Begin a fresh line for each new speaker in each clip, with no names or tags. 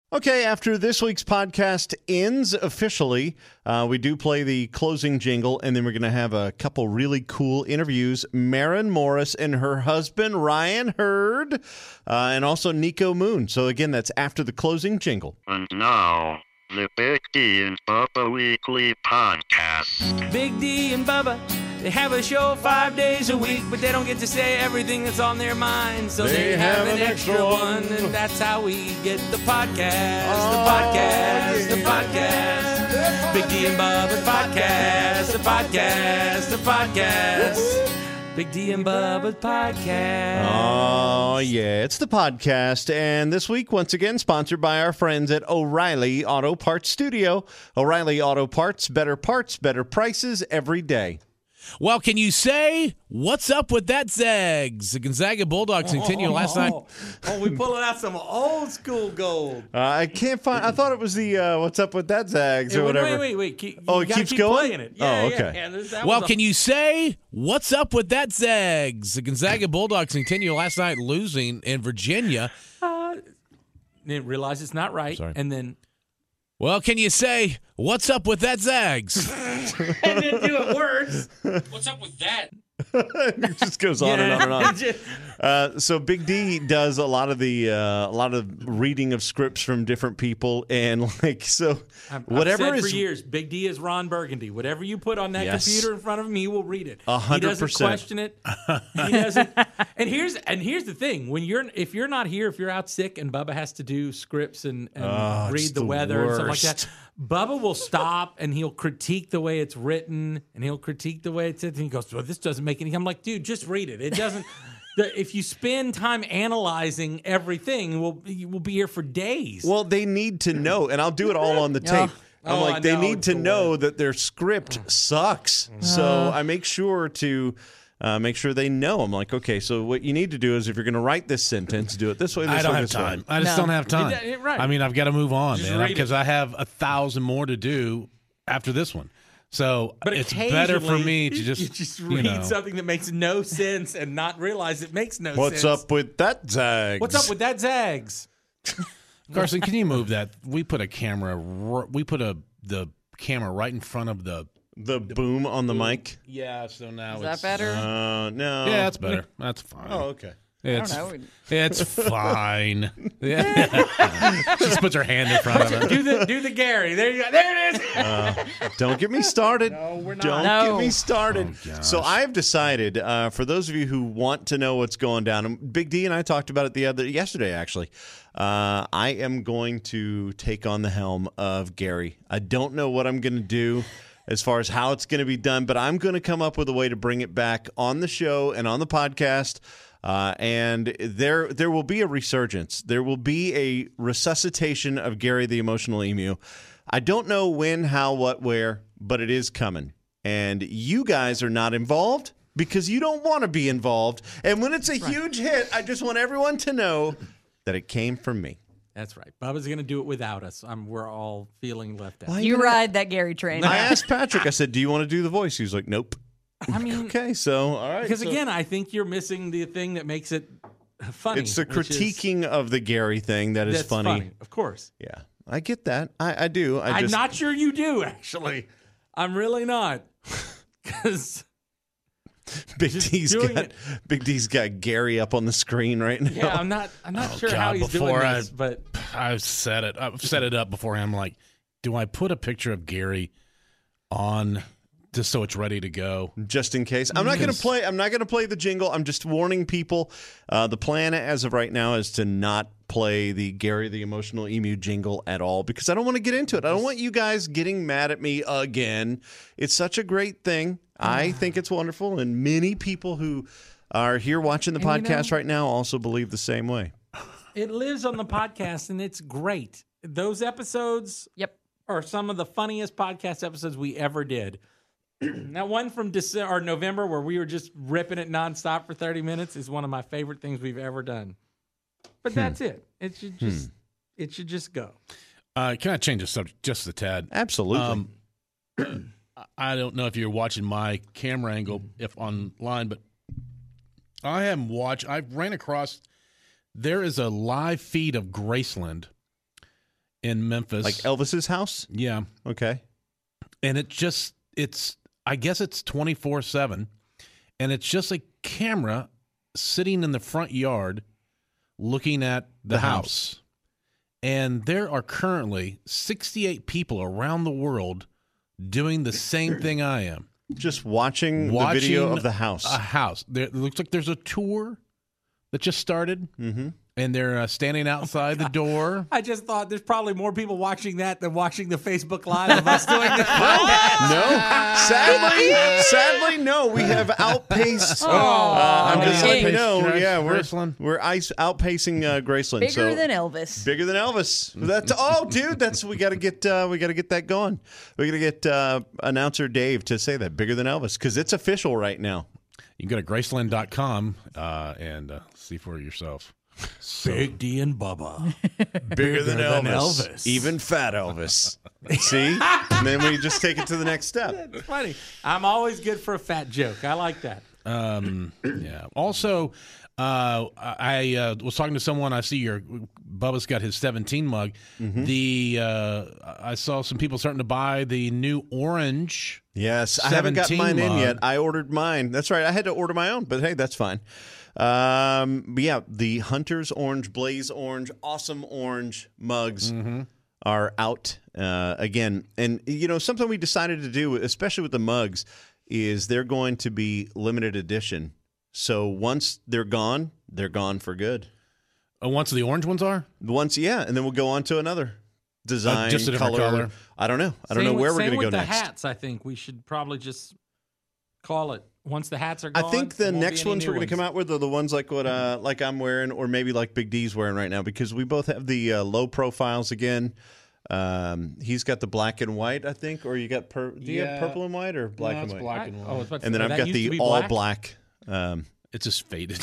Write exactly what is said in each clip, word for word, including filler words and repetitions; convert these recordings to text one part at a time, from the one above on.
Okay, after this week's podcast ends officially, uh, we do play the closing jingle, and then we're going to have a couple really cool interviews. Maren Morris and her husband, Ryan Hurd, uh, and also Nico Moon. So again, that's after the closing jingle.
And now, the Big D and Bubba Weekly Podcast.
Big D and Bubba, they have a show five days a week, but they don't get to say everything that's on their mind. So they, they have, have an extra one, and that's how we get the podcast. Oh, the podcast, yeah. the podcast. Big D and Bubba podcast, the podcast, the podcast. Big D and Bubba's podcast.
Oh, yeah, it's the podcast. And this week, once again, sponsored by our friends at O'Reilly Auto Parts Studio. O'Reilly Auto Parts, better parts, better prices every day.
Well, can you say, what's up with that Zags? The Gonzaga Bulldogs continue oh, last night.
Oh, we pulling out some old school gold.
Uh, I can't find, I thought it was the, uh, what's up with that Zags or
wait,
whatever.
Wait, wait, wait. Keep,
oh, it keeps
keep
going?
Playing it. Yeah,
oh, okay.
Yeah, yeah, that
well,
a-
can you say, what's up with that Zags? The Gonzaga Bulldogs continue last night losing in Virginia.
Uh, didn't realize it's not right.
Sorry.
And then.
Well, can you say, what's up with that Zags?
And then do it worse. What's up with that?
It just goes on
yeah.
and on and on. Uh, so Big D does a lot of the uh, a lot of reading of scripts from different people, and like so,
I've,
whatever
I've said
is
for years, Big D is Ron Burgundy. Whatever you put on that
yes.
computer in front of him, he will read it.
A hundred percent.
He doesn't question it. He doesn't. And here's and here's the thing: when you're if you're not here, if you're out sick, and Bubba has to do scripts and, and
oh,
read the,
the
weather
worst.
and stuff like that, Bubba will stop and he'll critique the way it's written, and he'll critique the way it's written. And he goes, "Well, this doesn't make any." I'm like, "Dude, just read it. It doesn't." The, if you spend time analyzing everything, we'll we'll be here for days.
Well, they need to know, and I'll do it all on the tape. I'm
oh,
like,
I
they
know,
need to
the
know
word.
that their script sucks. So I make sure to uh, make sure they know. I'm like, okay, so what you need to do is if you're going to write this sentence, do it this way, this
I don't
way,
have
this
time.
way.
I just
No.
don't have time.
It- it- right.
I mean, I've got to move on,
Just
man,
read
because I have a thousand more to do after this one. So
But
it's better for
occasionally,
me to just,
you just
you
read
know.
something that makes no sense and not realize it makes no
What's
sense.
up with that, Zags?
What's up with that Zags?
Carson, can you move that? We put a camera. r- We put a the camera right in front of the.
the boom on the mic?
Yeah. So now
Is
it's
that better?
Uh, no.
Yeah, that's better. That's fine.
Oh, okay.
It's,
I don't know.
It's fine. Yeah. She just puts her hand in front of it.
Do the do the Gary. There you go. There it is.
Uh, don't get me started.
No, we're not.
Don't
No.
get me started.
Oh, gosh.
So I've decided, uh, for those of you who want to know what's going down, and Big D and I talked about it the other yesterday. Actually, uh, I am going to take on the helm of Gary. I don't know what I'm going to do as far as how it's going to be done, but I'm going to come up with a way to bring it back on the show and on the podcast. Uh, and there there will be a resurgence. There will be a resuscitation of Gary the Emotional Emu. I don't know when, how, what, where, but it is coming. And you guys are not involved because you don't want to be involved. And when it's a huge hit, I just want everyone to know that it came from me.
That's right. Bubba's going to do it without us. I'm, we're all feeling left out.
Why
You
gonna-
ride that Gary train.
I asked Patrick, I said, do you want to do the voice? He was like, nope.
I mean,
Okay, so, all right.
because
so
again, I think you're missing the thing that makes it funny.
it's the
which is-
critiquing of the Gary thing that is
that's
funny.
Of course.
Yeah, I get that. I, I do. I
I'm
just,
not sure you do, actually. I'm really not. Because
Big
just
D's
doing
got
it.
Big D's got Gary up on the screen right now.
yeah, I'm not. I'm not
Oh,
sure
God,
how he's doing
before
this,
I-
but
I've set it. I've set it up before him. Like, do I put a picture of Gary on just so it's ready to go?
Just in case. I'm not going to
Because-
play. I'm not going to play the jingle. I'm just warning people. Uh, the plan as of right now is to not play the Gary the Emotional Emu jingle at all because I don't want to get into it. I don't want you guys getting mad at me again. It's such a great thing. I think it's wonderful, and many people who are here watching the
And you
podcast
know-
right now also believe the same way.
it lives on the podcast, and it's great. Those episodes
Yep.
are some of the funniest podcast episodes we ever did. That one from December or November where we were just ripping it nonstop for thirty minutes is one of my favorite things we've ever done. But that's it. It should just it should just go.
Uh, can I change the subject just a tad?
Absolutely.
Um, I don't know if you're watching my camera angle if online, but I am watch. I ran across. There is a live feed of Graceland, in Memphis.
Like Elvis's house?
Yeah.
Okay.
And it just, it's, I guess it's twenty-four seven. And it's just a camera sitting in the front yard looking at the,
The
house.
house.
And there are currently sixty-eight people around the world doing the same thing I am.
Just watching,
Watching
the video of the house.
A house. There, it looks like there's a tour that just started,
mm-hmm.
and they're uh, standing outside the door.
I just thought there's probably more people watching that than watching the Facebook Live of us doing this podcast.
No, sadly, sadly, no. We have outpaced.
Oh,
uh, I'm just
yeah.
letting you
Outpaced
know.
Grace-
Yeah, we're
Graceland.
we're ice outpacing uh, Graceland.
Bigger
so,
than Elvis.
Bigger than Elvis. That's oh, dude. That's we got to get uh, we got to get that going. We got to get uh, announcer Dave to say that bigger than Elvis because it's official right now.
You can go to graceland dot com uh, and uh, see for yourself.
Big D and Bubba.
Bigger than,
than
Elvis.
Elvis.
Even fat Elvis. See? And then we just take it to the next step.
It's funny. I'm always good for a fat joke. I like that.
Um, yeah. Also, uh, I uh, was talking to someone. I see your Bubba's got his seventeen mug.
Mm-hmm.
The uh, I saw some people starting to buy the new orange.
Yes, I haven't gotten mine in
mug.
yet. I ordered mine. That's right. I had to order my own, but hey, that's fine. Um, but yeah, the Hunter's Orange, Blaze Orange, Awesome Orange mugs
Mm-hmm.
are out uh, again. And, you know, something we decided to do, especially with the mugs, is they're going to be limited edition. So once they're gone, they're gone for good.
Oh, once the orange ones are.
Once, yeah, and then we'll go on to another design,
Uh, just a different
color.
color.
I don't know. I don't
Same
know where
with-
we're going
same
to go
with the
next.
hats, I think we should probably just call it. Once the hats are
I
gone,
think
there
the
won't be
next
any
ones
new
we're going to come out with are the ones like what uh, like I'm wearing, or maybe like Big D's wearing right now, because we both have the uh, low profiles again. Um, he's got the black and white, I think, or you got pur- do you have
Yeah.
purple and white or black
No,
and
it's
white?
black
I-
and white.
oh, I was about to
And then
say,
I've
that
got
used to
the
be
all
black.
black. Um,
It's just faded.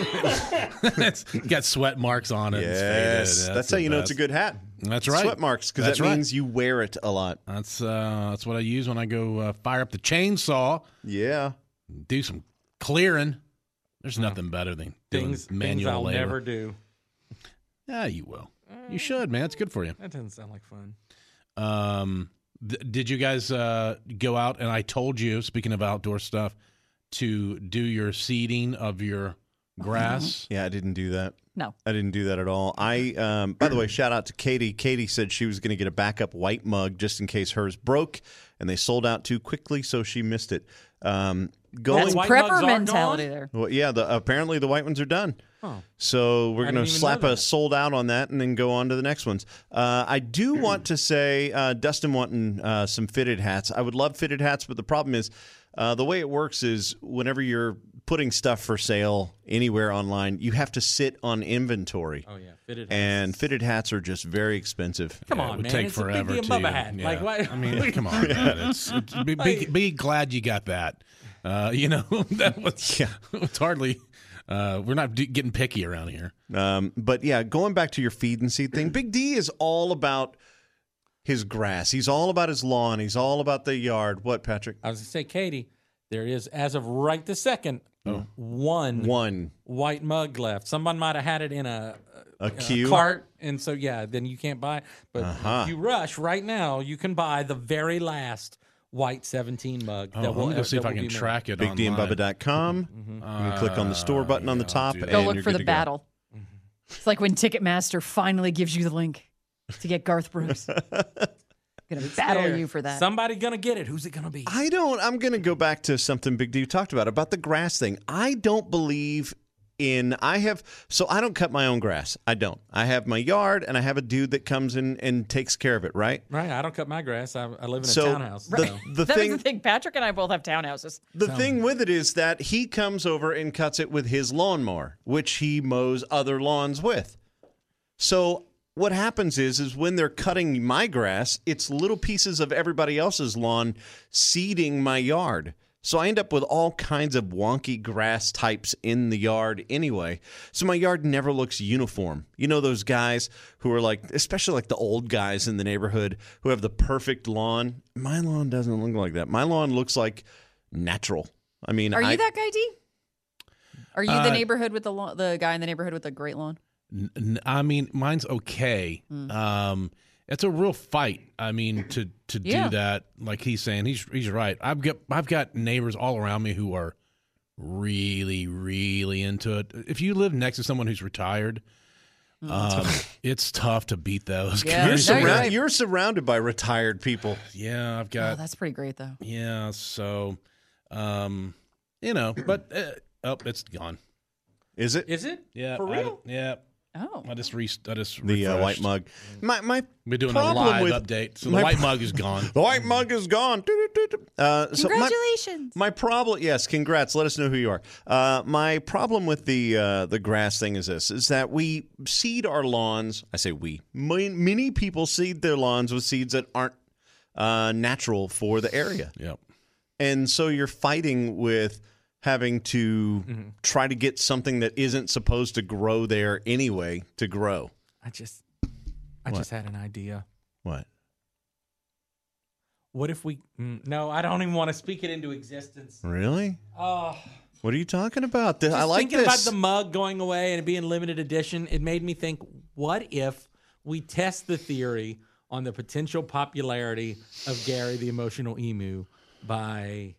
It's got sweat marks on it. It's
yes,
faded.
that's,
the
how you know it's a
best.
good hat.
That's right.
Sweat marks, because
That's
that
right.
means you wear it a lot.
That's uh, that's what I use when I go uh, fire up the chainsaw,
Yeah.
do some clearing. There's nothing better than doing
Things, things
manual
I'll
labor.
never do.
Yeah, you will. You should, man. It's good for you.
That doesn't sound like fun.
Um, th- did you guys uh, go out and I told you, speaking of outdoor stuff, to do your seeding of your grass?
Yeah, I didn't do that.
No.
I didn't do that at all. I, um, by the way, shout out to Katie. Katie said she was going to get a backup white mug just in case hers broke, and they sold out too quickly, so she missed it. Um, going,
That's
white mugs
prepper
are
mentality
gone?
there.
well, yeah, the, apparently the white ones are done.
Oh.
So we're
I
going to
didn't even
slap
know
a
that.
sold out on that and then go on to the next ones. Uh, I do want to say, uh, Dustin wanting uh, some fitted hats. I would love fitted hats, but the problem is uh, the way it works is whenever you're putting stuff for sale anywhere online, you have to sit on inventory.
Oh yeah, fitted.
And
hats.
fitted hats are just very expensive.
Come
Yeah, it
on,
would
man.
take
It's
forever
a Big D
to.
and Bubba hat.
Yeah.
Like what?
I mean, come on, man. It's, it's be, be, be glad you got that. Uh, you know, that was,
Yeah.
it's hardly. Uh, we're not d- getting picky around here.
Um, but yeah, going back to your feed and seed thing, Big D is all about his grass. He's all about his lawn. He's all about the yard. What, Patrick?
I was gonna say, Katie, there is as of right this second one
One.
white mug left. Someone might have had it in a,
A
a
queue?
cart, and so yeah, then you can't buy it. But
Uh-huh.
if you rush right now, you can buy the very last white seventeen mug.
Oh,
that
I'm
will,
gonna go see
that
if I
will
can
be made.
track it.
big d and bubba dot com. You can click on the store button on the
yeah, I'll
top.
do that.
and
Go
you're
look for
good
the
to go.
battle. It's like when Ticketmaster finally gives you the link to get Garth Brooks. Gonna battle
There.
you for that.
Somebody gonna get it. Who's it gonna be?
I don't. I'm going to go back to something Big D talked about, about the grass thing. I don't believe in, I have, so I don't cut my own grass. I don't. I have my yard, and I have a dude that comes in and takes care of it, right?
Right. I don't cut my grass. I, I live in a
So
townhouse.
the,
so.
the
that
thing.
was the thing. Patrick and I both have townhouses.
The thing with it is that he comes over and cuts it with his lawnmower, which he mows other lawns with. So what happens is, is when they're cutting my grass, it's little pieces of everybody else's lawn seeding my yard. So I end up with all kinds of wonky grass types in the yard anyway. So my yard never looks uniform. You know those guys who are like, especially like the old guys in the neighborhood who have the perfect lawn? My lawn doesn't look like that. My lawn looks like natural. I mean,
Are you
I,
that guy, D? Are you
Uh,
the neighborhood with the lawn, the guy in the neighborhood with the great lawn?
N- n- I mean, mine's okay. Um, it's a real fight. I mean, to to
Yeah.
do that, like he's saying, he's he's right. I've got I've got neighbors all around me who are really, really into it. If you live next to someone who's retired, um, it's tough to beat those.
Yeah.
You're,
guys.
No, you're
surra-
right.
you're surrounded by retired people.
Yeah, I've
Oh,
got
that's pretty great, though.
yeah. So, um, you know, but uh, oh, it's gone.
Is it?
Is it?
Yeah,
For
I-
real?
yeah.
Oh.
I just re- I just
The uh, white
refreshed.
mug. My my
We're doing a
problem
live
with-
update, so
my
the white
pro-
mug is gone.
The white mug is gone. Doo-doo-doo-doo. Uh, so my-
Congratulations.
My problem, yes, congrats. Let us know who you are. Uh, my problem with the uh, the grass thing is this: is that we seed our lawns. I say we. Many, many people seed their lawns with seeds that aren't uh, natural for the area,
Yep.
and so you're fighting with having to
Mm-hmm.
try to get something that isn't supposed to grow there anyway to grow.
I just, I just had an idea.
What?
What if we? Mm, no, I don't even want to speak it into existence.
Really?
Oh,
What are you talking about? Th-
just
I like
thinking
this.
about the mug going away and it being limited edition. It made me think: what if we test the theory on the potential popularity of Gary the Emotional Emu by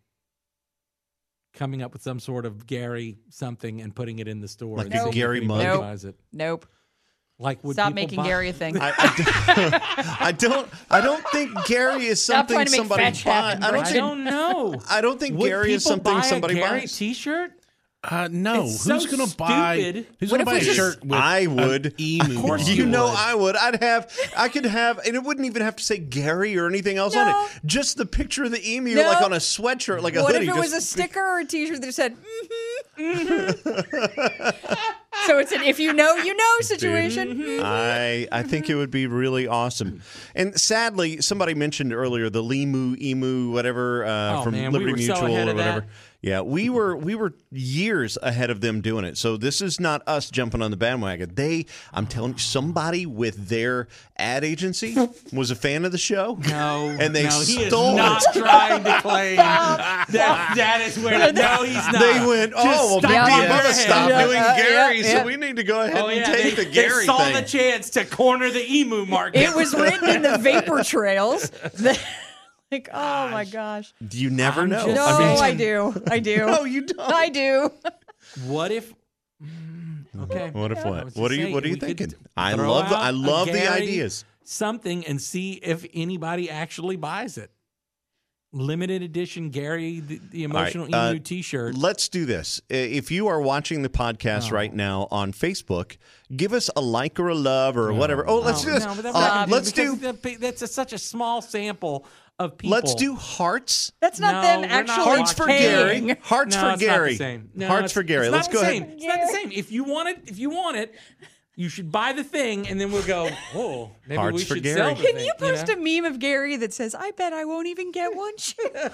coming up with some sort of Gary something and putting it in the store,
Like
and
a
seeing if
Gary
anybody
mug?
Nope.
buys it?
Nope.
Like, would
Stop
people
making
buy-
Gary a thing.
I, I don't, I don't. I don't think Gary is
Stop
something
trying to make
somebody
fetch
buy.
happen,
I don't
I
think.
don't know.
I don't think
Would
Gary is
people
something
buy
somebody
a Gary
buys.
T-shirt?
Uh, no,
It's
who's
so
gonna buy?
stupid.
Who's
What
gonna
if
buy
we
a
just-
shirt with
I
an
would.
emu?
Of course
on
You
it?
you
know
would.
I would. I'd have. I could have, and it wouldn't even have to say Gary or anything else on
No.
it. Just the picture of the emu,
No.
like on a sweatshirt, like a
What if
hoodie.
it was a
just-
sticker or a T-shirt that said, mm-hmm, mm-hmm. So it's an if you know, you know situation. Mhm.
I I think it would be really awesome. And sadly, somebody mentioned earlier the Limu, Emu, whatever uh,
Oh,
from
man, we
Liberty
were so
Mutual
ahead
or
of
whatever.
that.
Yeah, we were we were years ahead of them doing it. So this is not us jumping on the bandwagon. They, I'm telling you, somebody with their ad agency was a fan of the show.
No,
And they
no, he
stole
is not
it.
trying to claim that. That is where. No, he's not.
They went, oh, well,
stop
Big
on
D
your
must
head.
stop
Yeah,
doing
uh,
Gary,
yeah,
so
yeah.
we need to go ahead
Oh
and
yeah,
take
they,
the Gary
they saw
thing.
the chance to corner the emu market.
It was written in the vapor trails. that- like, oh my gosh.
You never
I'm
know.
just-
No,
I
I,
mean,
do. I do.
no, you don't.
I do.
What if? Mm, okay.
What if
I
what?
was
What are
just
you?
saying,
What are you
we could
thinking? I
throw
love the.
out
I
a
love the
Gary
ideas.
Something and see if anybody actually buys it. Limited edition Gary the, the Emotional
uh,
Emu T-shirt.
Let's do this. I- If you are watching the podcast
Oh.
right now on Facebook, give us a like or a love or whatever. Oh, let's
No,
do this.
no, but that's
Uh,
not gonna
let's
because
do.
the- that's a, such a small sample of people.
Let's do hearts.
That's not
No,
them
we're not
actually
Hearts for
paying.
Gary. Hearts
No,
for
it's not
Gary.
the same. No,
Hearts
it's-
for Gary.
it's
Let's
not
go
the
ahead.
same. It's not the same. If you want it, if you want it, you should buy the thing, and then we'll go. Oh, maybe
Hearts
we
for
should
Gary.
sell the
Can
thing,
you post
know?
a meme of Gary that says, I bet I won't even get one shoe? Those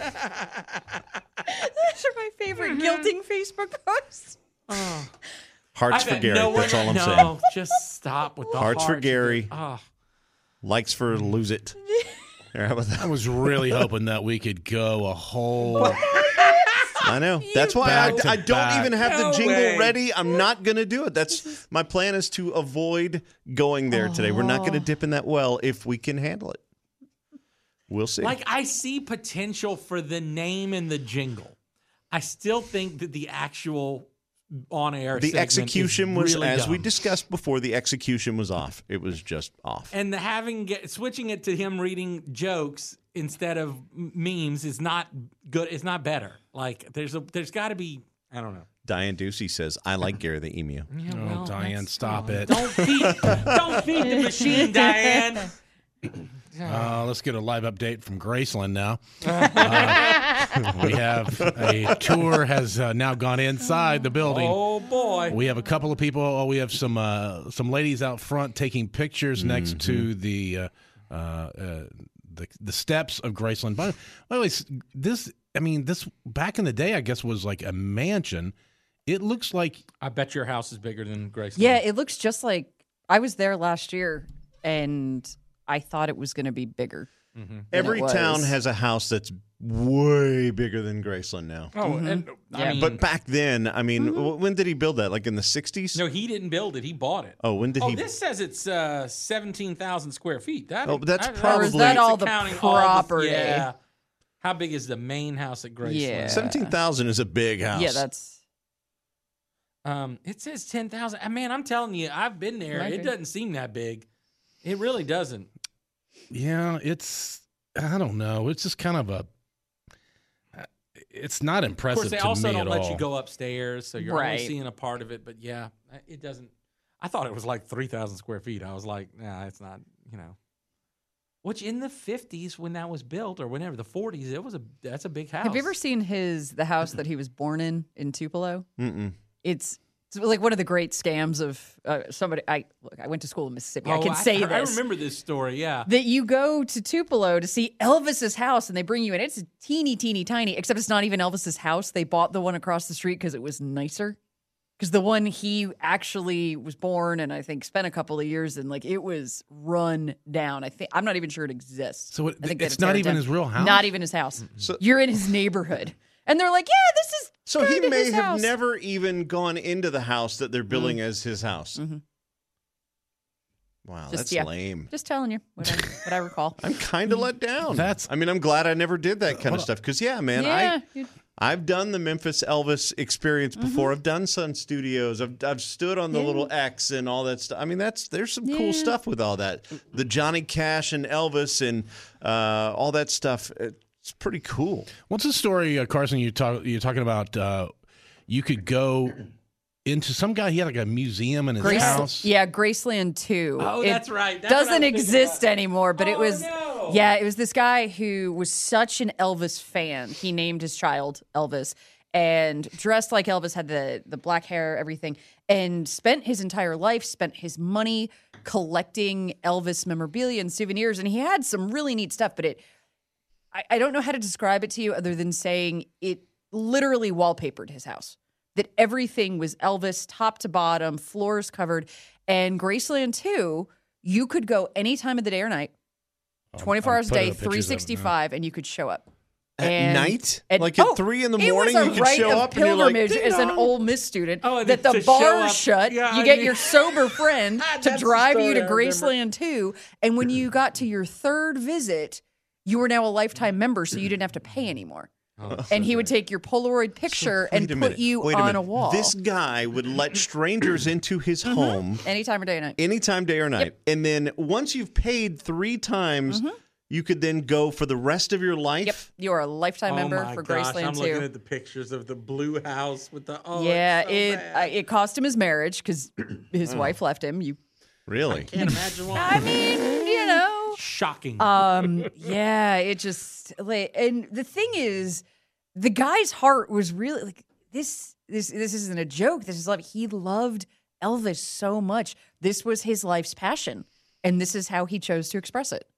are my favorite guilting Facebook posts.
Oh.
Hearts
I
for
bet
Gary.
no
That's
one-
all I'm
no,
saying.
just stop with the
Hearts for
hearts.
Gary.
Oh.
Likes for lose it. Here, how about that?
I was really hoping that we could go a whole.
I know. That's why I,
Back to
I don't
back.
even have
No
the jingle
way.
ready. I'm not going to do it. That's my plan is to avoid going there today. We're not going to dip in that well if we can handle it. We'll see.
Like, I see potential for the name and the jingle. I still think that the actual on-air
the
segment
execution
is
was,
really
as we
dumb.
discussed before, the execution was off. It was just off.
And the having get, switching it to him reading jokes instead of m- memes is not good. It's not better. Like there's a there's got to be I don't know.
Diane Ducey says, I like Gary the Emu.
Yeah,
Oh,
well,
Diane,
that's-
stop
oh,
it.
Don't feed don't feed the machine, Diane.
Uh, let's get a live update from Graceland now. Uh, we have a tour has uh, now gone inside the building.
Oh boy.
We have a couple of people. Oh, we have some uh, some ladies out front taking pictures next to the uh, uh, uh, the the steps of Graceland. By, by the way, s- this I mean this back in the day, I guess was like a mansion. It looks like
I bet your house is bigger than Grace.
Yeah, it looks just like I was there last year and I thought it was going to be bigger.
Every
it was.
town has a house that's way bigger than Graceland now.
Oh, and I
Yeah.
mean,
But back then, I mean, w when did he build that? Like in the sixties?
no, he didn't build it. He bought it.
Oh, when did
Oh,
he?
this says it's uh, seventeen thousand square feet. That,
Oh, but that's
I-
probably-
Or is that all the
counting
property?
yeah. How big is the main house at Graceland?
Yeah.
seventeen thousand is a big house.
Yeah, that's
Um, it says ten thousand. Man, I'm telling you, I've been there.
Might
It
be.
doesn't seem that big. It really doesn't.
Yeah, it's I don't know. It's just kind of a. It's not
Of
impressive
course, they
to
also
me
don't
at
let
all.
you go upstairs, so you're only
Right.
seeing a part of it. But yeah, it doesn't. I thought it was like three thousand square feet. I was like, nah, it's not. You know, which in the fifties when that was built, or whenever the forties, it was a that's a big house.
Have you ever seen his the house that he was born in in Tupelo?
Mm-mm.
It's, it's like one of the great scams of uh, somebody. I look. I went to school in Mississippi. I
Oh,
can say
I
this.
remember this story. Yeah.
That you go to Tupelo to see Elvis's house, and they bring you in. It's teeny, teeny, tiny. Except it's not even Elvis's house. They bought the one across the street because it was nicer. Because the one he actually was born and I think spent a couple of years in, like it was run down. I think I'm not even sure it exists.
So it-
I think they had
it's
to tear
not
it
even
down.
his real house?
Not even his house.
So-
You're in his neighborhood, and they're like, "Yeah, this is."
So he
kinda
may
his
have
house.
never even gone into the house that they're billing as his house.
Mhm.
Wow,
Just,
that's
yeah.
lame.
Just telling you what I, what I recall.
I'm kind of let down.
That's-
I mean, I'm glad I never did that kind of stuff. Because yeah, man,
yeah,
I
you-
I've done the Memphis Elvis experience before. I've done Sun Studios. I've I've stood on the
Mm-hmm. Yeah.
little X and all that stuff. I mean, that's there's some
Yeah.
cool stuff with all that. The Johnny Cash and Elvis and uh, all that stuff. It's pretty cool.
What's the story, uh, Carson? You talk. You're talking about. Uh, you could go into some guy. He had like a museum in his
Grace,
house.
yeah, Graceland two.
Oh,
It
that's right. That's what I
doesn't
was thinking
exist
about.
anymore, but it
Oh,
was.
no.
Yeah, it was this guy who was such an Elvis fan. He named his child Elvis and dressed like Elvis, had the the black hair, everything, and spent his entire life, spent his money collecting Elvis memorabilia and souvenirs. And he had some really neat stuff, but it. I, I don't know how to describe it to you other than saying it literally wallpapered his house. That everything was Elvis, top to bottom, floors covered. And Graceland two, you could go any time of the day or night, twenty-four
I'm
hours a
putting
day,
up pictures of it
three
now.
sixty-five, and you could show up.
At
And-
night?
and-
Like at
oh,
three in the
it
morning,
was a
you could
rite
show
of
up and you're like,
pilgrimage as an
"Ding-dong."
Ole Miss student
Oh, and
that
to
the
show
bar
up-
shut.
Yeah,
you
I
get
knew-
your sober friend to
That's the
drive you
story
to
I remember.
Graceland two, and when you got to your third visit, you were now a lifetime member, so you didn't have to pay anymore. And he would take your Polaroid picture
Wait
and
a
put
minute.
you
Wait a
on
minute.
a wall
This guy would let strangers into his home
anytime or day or night.
anytime, day or night. And then once you've paid three times, you could then go for the rest of your life.
Yep, you are a lifetime
Oh
member
my
for
gosh,
Graceland
I'm
two.
looking at the pictures of the blue house with the. Oh,
yeah,
it's so
it
bad.
uh, it cost him his marriage because his wife left him. You,
Really?
Can't imagine why.
I mean, you know,
Shocking.
um, yeah, it just like, and the thing is, the guy's heart was really like this. This this isn't a joke. This is love. He loved Elvis so much. This was his life's passion, and this is how he chose to express it.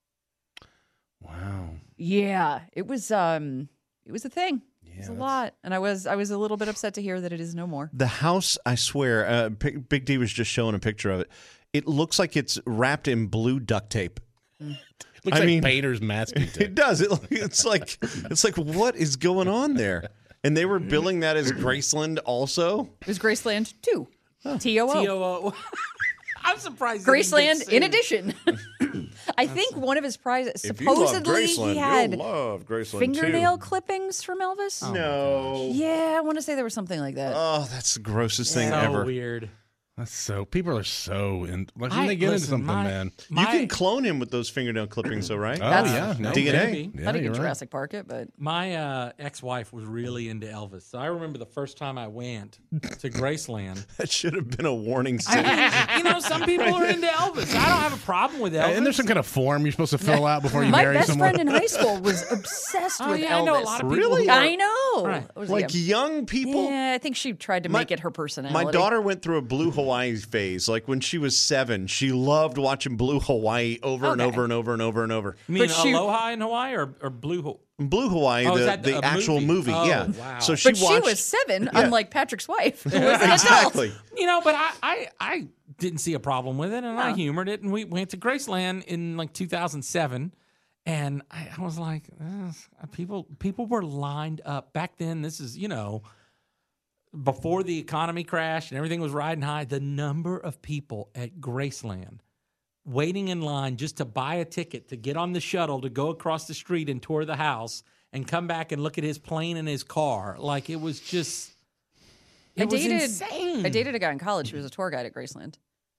Wow.
Yeah, it was um, it was a thing. It was a
that's-
lot, and I was I was a little bit upset to hear that it is no more.
The house, I swear, uh, P- Big D was just showing a picture of it. It looks like it's wrapped in blue duct tape.
Looks
I
like
mean-
painter's masking
It
tape.
does. It, it's like it's like what is going on there? And they were billing that as Graceland also.
It was Graceland two, T O O.
T O O. I'm surprised. they didn't get
Graceland in
sued.
addition. I think one of his prizes, supposedly he had
love Graceland
fingernail clippings from Elvis.
No.
Yeah, I want to say there was something like that.
Oh, that's the grossest thing
So
ever.
weird.
That's so people are so in. Like when
I-
they get
listen,
into something,
my-
man.
You
My,
can clone him with those fingernail clippings, though, right?
Oh
That's-
yeah, no,
D N A.
maybe.
Yeah,
I think
you're
in
right.
Jurassic Park it, but
My uh, ex-wife was really into Elvis, so I remember the first time I went to Graceland.
That should have been a warning sign.
You know, some people are into Elvis. I don't have a problem with Elvis.
And there's some kind of form you're supposed to fill out before you
my
marry
best
someone.
friend in high school was obsessed
Oh,
with
yeah,
Elvis.
I know a lot of people.
Really?
who are-
I know.
Right.
It was-
Like
yeah.
young people.
Yeah, I think she tried to
My-
make it her personality.
My daughter went through a Blue Hawaii phase. Like when she was seven, she loved watching Blue Hawaii over and
Okay.
over and over and over and over.
You mean
But she-
Aloha in Hawaii or, or Blue? Ho-
Blue Hawaii,
Oh, is
the,
that
the
a
actual movie,
movie? Oh,
yeah.
wow.
So she
But she
watched.
was seven,
Yeah.
unlike Patrick's wife, who was an adult.
Exactly.
You know, but I, I, I didn't see a problem with it, and I
No.
humored it, and we went to Graceland in like two thousand seven, And I, I was like, eh, people people were lined up. Back then, this is, you know, before the economy crashed and everything was riding high, the number of people at Graceland waiting in line just to buy a ticket to get on the shuttle to go across the street and tour the house and come back and look at his plane and his car. Like, it was just, it
I
was
dated,
insane.
I dated a guy in college who was a tour guide at Graceland.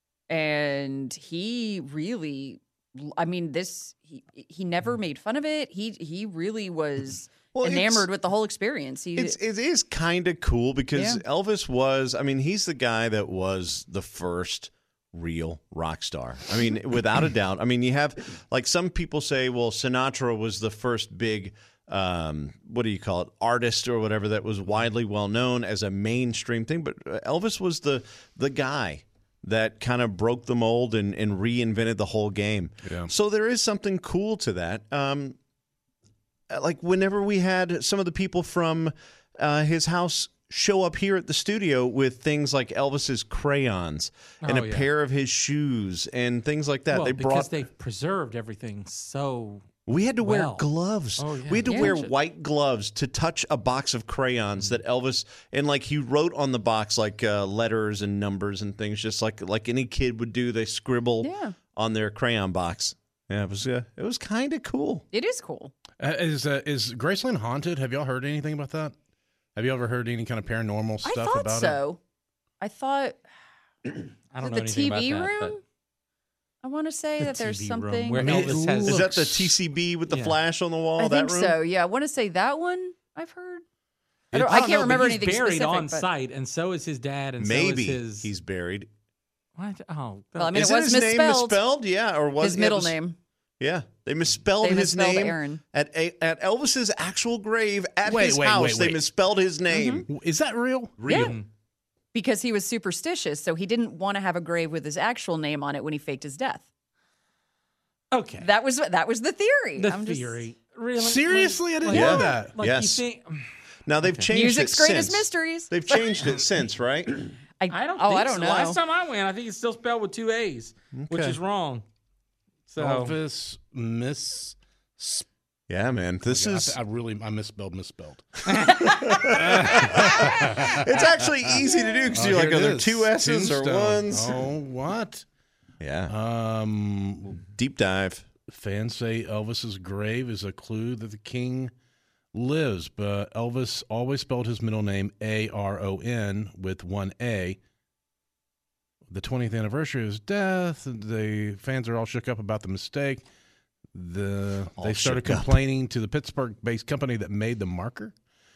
And he really, I mean, this, he, he never made fun of it. He, he really was
Well,
enamored
it's-
with the whole experience. He,
It's, it is kind of cool because
Yeah.
Elvis was, I mean, he's the guy that was the first real rock star. I mean, without a doubt. I mean, you have, like, some people say, well, Sinatra was the first big, um, what do you call it, artist or whatever that was widely well known as a mainstream thing. But Elvis was the the guy that kind of broke the mold and, and reinvented the whole game.
Yeah.
So there is something cool to that. Um, like whenever we had some of the people from uh, his house show up here at the studio with things like Elvis's crayons and
Oh,
a
yeah.
pair of his shoes and things like that.
well,
they
because
brought.
they've preserved everything so.
We had to wear
well.
gloves.
Oh, yeah.
We had to
Yeah.
wear
Touch it.
white gloves to touch a box of crayons that Elvis and like he wrote on the box like uh, letters and numbers and things, just like like any kid would do. They scribble
Yeah.
on their crayon box. Yeah, it was uh, it was kind of cool.
it is cool.
Uh, is uh, is Graceland haunted? Have y'all heard anything about that? Have you ever heard any kind of paranormal
I
stuff
thought
about
so. I thought
I
is
don't
it
know
the
anything
T
about
V
that,
room.
but-
I want to say
The
that there's
T V room
something.
where
I mean,
Elvis
it
has.
Is that the
looks-
T C B with the
Yeah.
flash on the wall?
I
that
think
room?
so. Yeah, I want to say that one. I've heard. I,
It-
don't, I,
don't
can't
know, but
remember
he's
anything
buried
specific.
on
but,
site, and so is his dad, and
Maybe
so is his.
he's buried.
What? Oh,
Well, I mean,
Is
it was
his name
misspelled.
misspelled? Yeah, or was
his
it
middle
was-
name.
Yeah, they misspelled
They
his
misspelled
name
Aaron.
at a, at Elvis's actual grave at
Wait,
his
wait,
house.
wait,
They
wait.
misspelled his name.
Mm-hmm.
Is that real?
Real.
Mm.
Because he was superstitious, so he didn't want to have a grave with his actual name on it when he faked his death.
Okay.
That was that was the theory.
the
I'm just-
theory. Really?
Seriously, I didn't
Like-
know
Yeah.
that.
Like
Yes.
you think?
Now they've changed
Music's
it
greatest
since.
mysteries.
They've changed it since, right?
I,
I don't.
Oh,
think
I don't
so.
know.
Last time I went, I think it's still spelled with two A's, which
Okay.
is wrong. So
Elvis miss.
Yeah, man. This
I,
is
I really I misspelled misspelled.
it's actually easy to do because
Oh,
you're like,
here
are
it
there
is.
two S's or
Tombstone.
ones?
Oh, what?
Yeah.
Um,
Deep dive.
fans say Elvis's grave is a clue that the king lives, but Elvis always spelled his middle name A R O N with one A. The twentieth anniversary of his death, the fans are all shook up about the mistake. The
All
they started
shook up.
complaining to the Pittsburgh-based company that made the marker.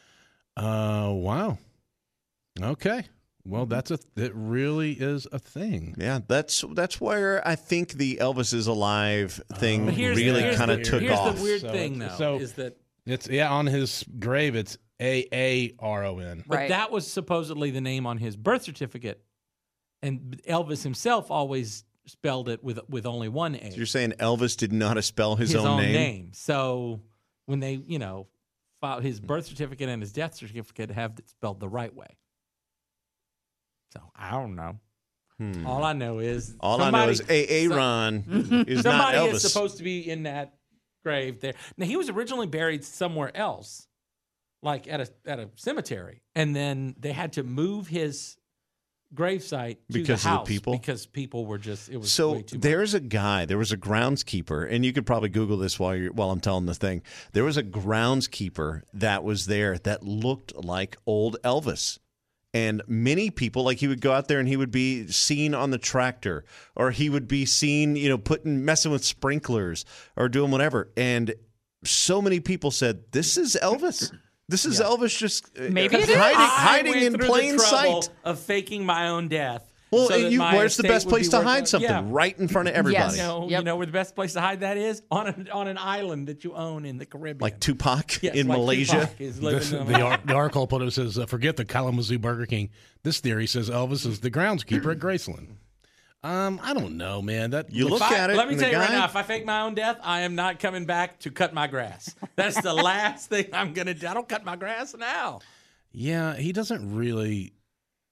Uh, wow. Okay. Well, that's a it really is a thing.
Yeah, that's that's where I think the Elvis is alive thing
But here's,
really
here's
kind
the,
of took
here's
off.
the weird
So
thing,
it's-
though,
so-
is that
It's yeah, on his grave it's A A R O N.
but
Right.
that was supposedly the name on his birth certificate, and Elvis himself always spelled it with with only one A.
So you're saying Elvis did not spell his,
his
own, name?
So when they, you know, filed his birth certificate and his death certificate have it spelled the right way. So I don't know.
Hmm.
All I know is
All I know
somebody-
is Aaron is not
somebody
Elvis.
is supposed to be in that grave there. Now he was originally buried somewhere else, like at a at a cemetery, and then they had to move his gravesite to
Because
the
of the
house
people?
because people were just it was
So
way too much.
there's a guy, there was a groundskeeper, and you could probably Google this while you're while I'm telling the thing. There was a groundskeeper that was there that looked like old Elvis. And many people, like he would go out there and he would be seen on the tractor, or he would be seen, you know, putting messing with sprinklers or doing whatever. And so many people said, "This is Elvis. This is Elvis just uh,
Maybe it is.
hiding,
I
hiding
went
in
through
plain
the trouble
sight."
of faking my own death.
Well,
so that
you,
my
where's the
estate
best
would
place
be
to
worth
hide
a-
something?
Yeah.
Right in front of everybody.
Yes.
No,
Yep.
you know where the best place to hide that is? On an on an island that you own in the Caribbean.
Like Tupac
Yes,
in
like
Malaysia.
Tupac is living
The,
in
the, ar- the article put it says, uh, forget the Kalamazoo Burger King. This theory says Elvis is the groundskeeper at Graceland. Um, I don't know, man. That
You
looks-
look
If I-
at it.
Let me
and
tell
the
you right
guy-
now, if I fake my own death, I am not coming back to cut my grass. That's the last thing I'm going to do. I don't cut my grass now.
Yeah, he doesn't really.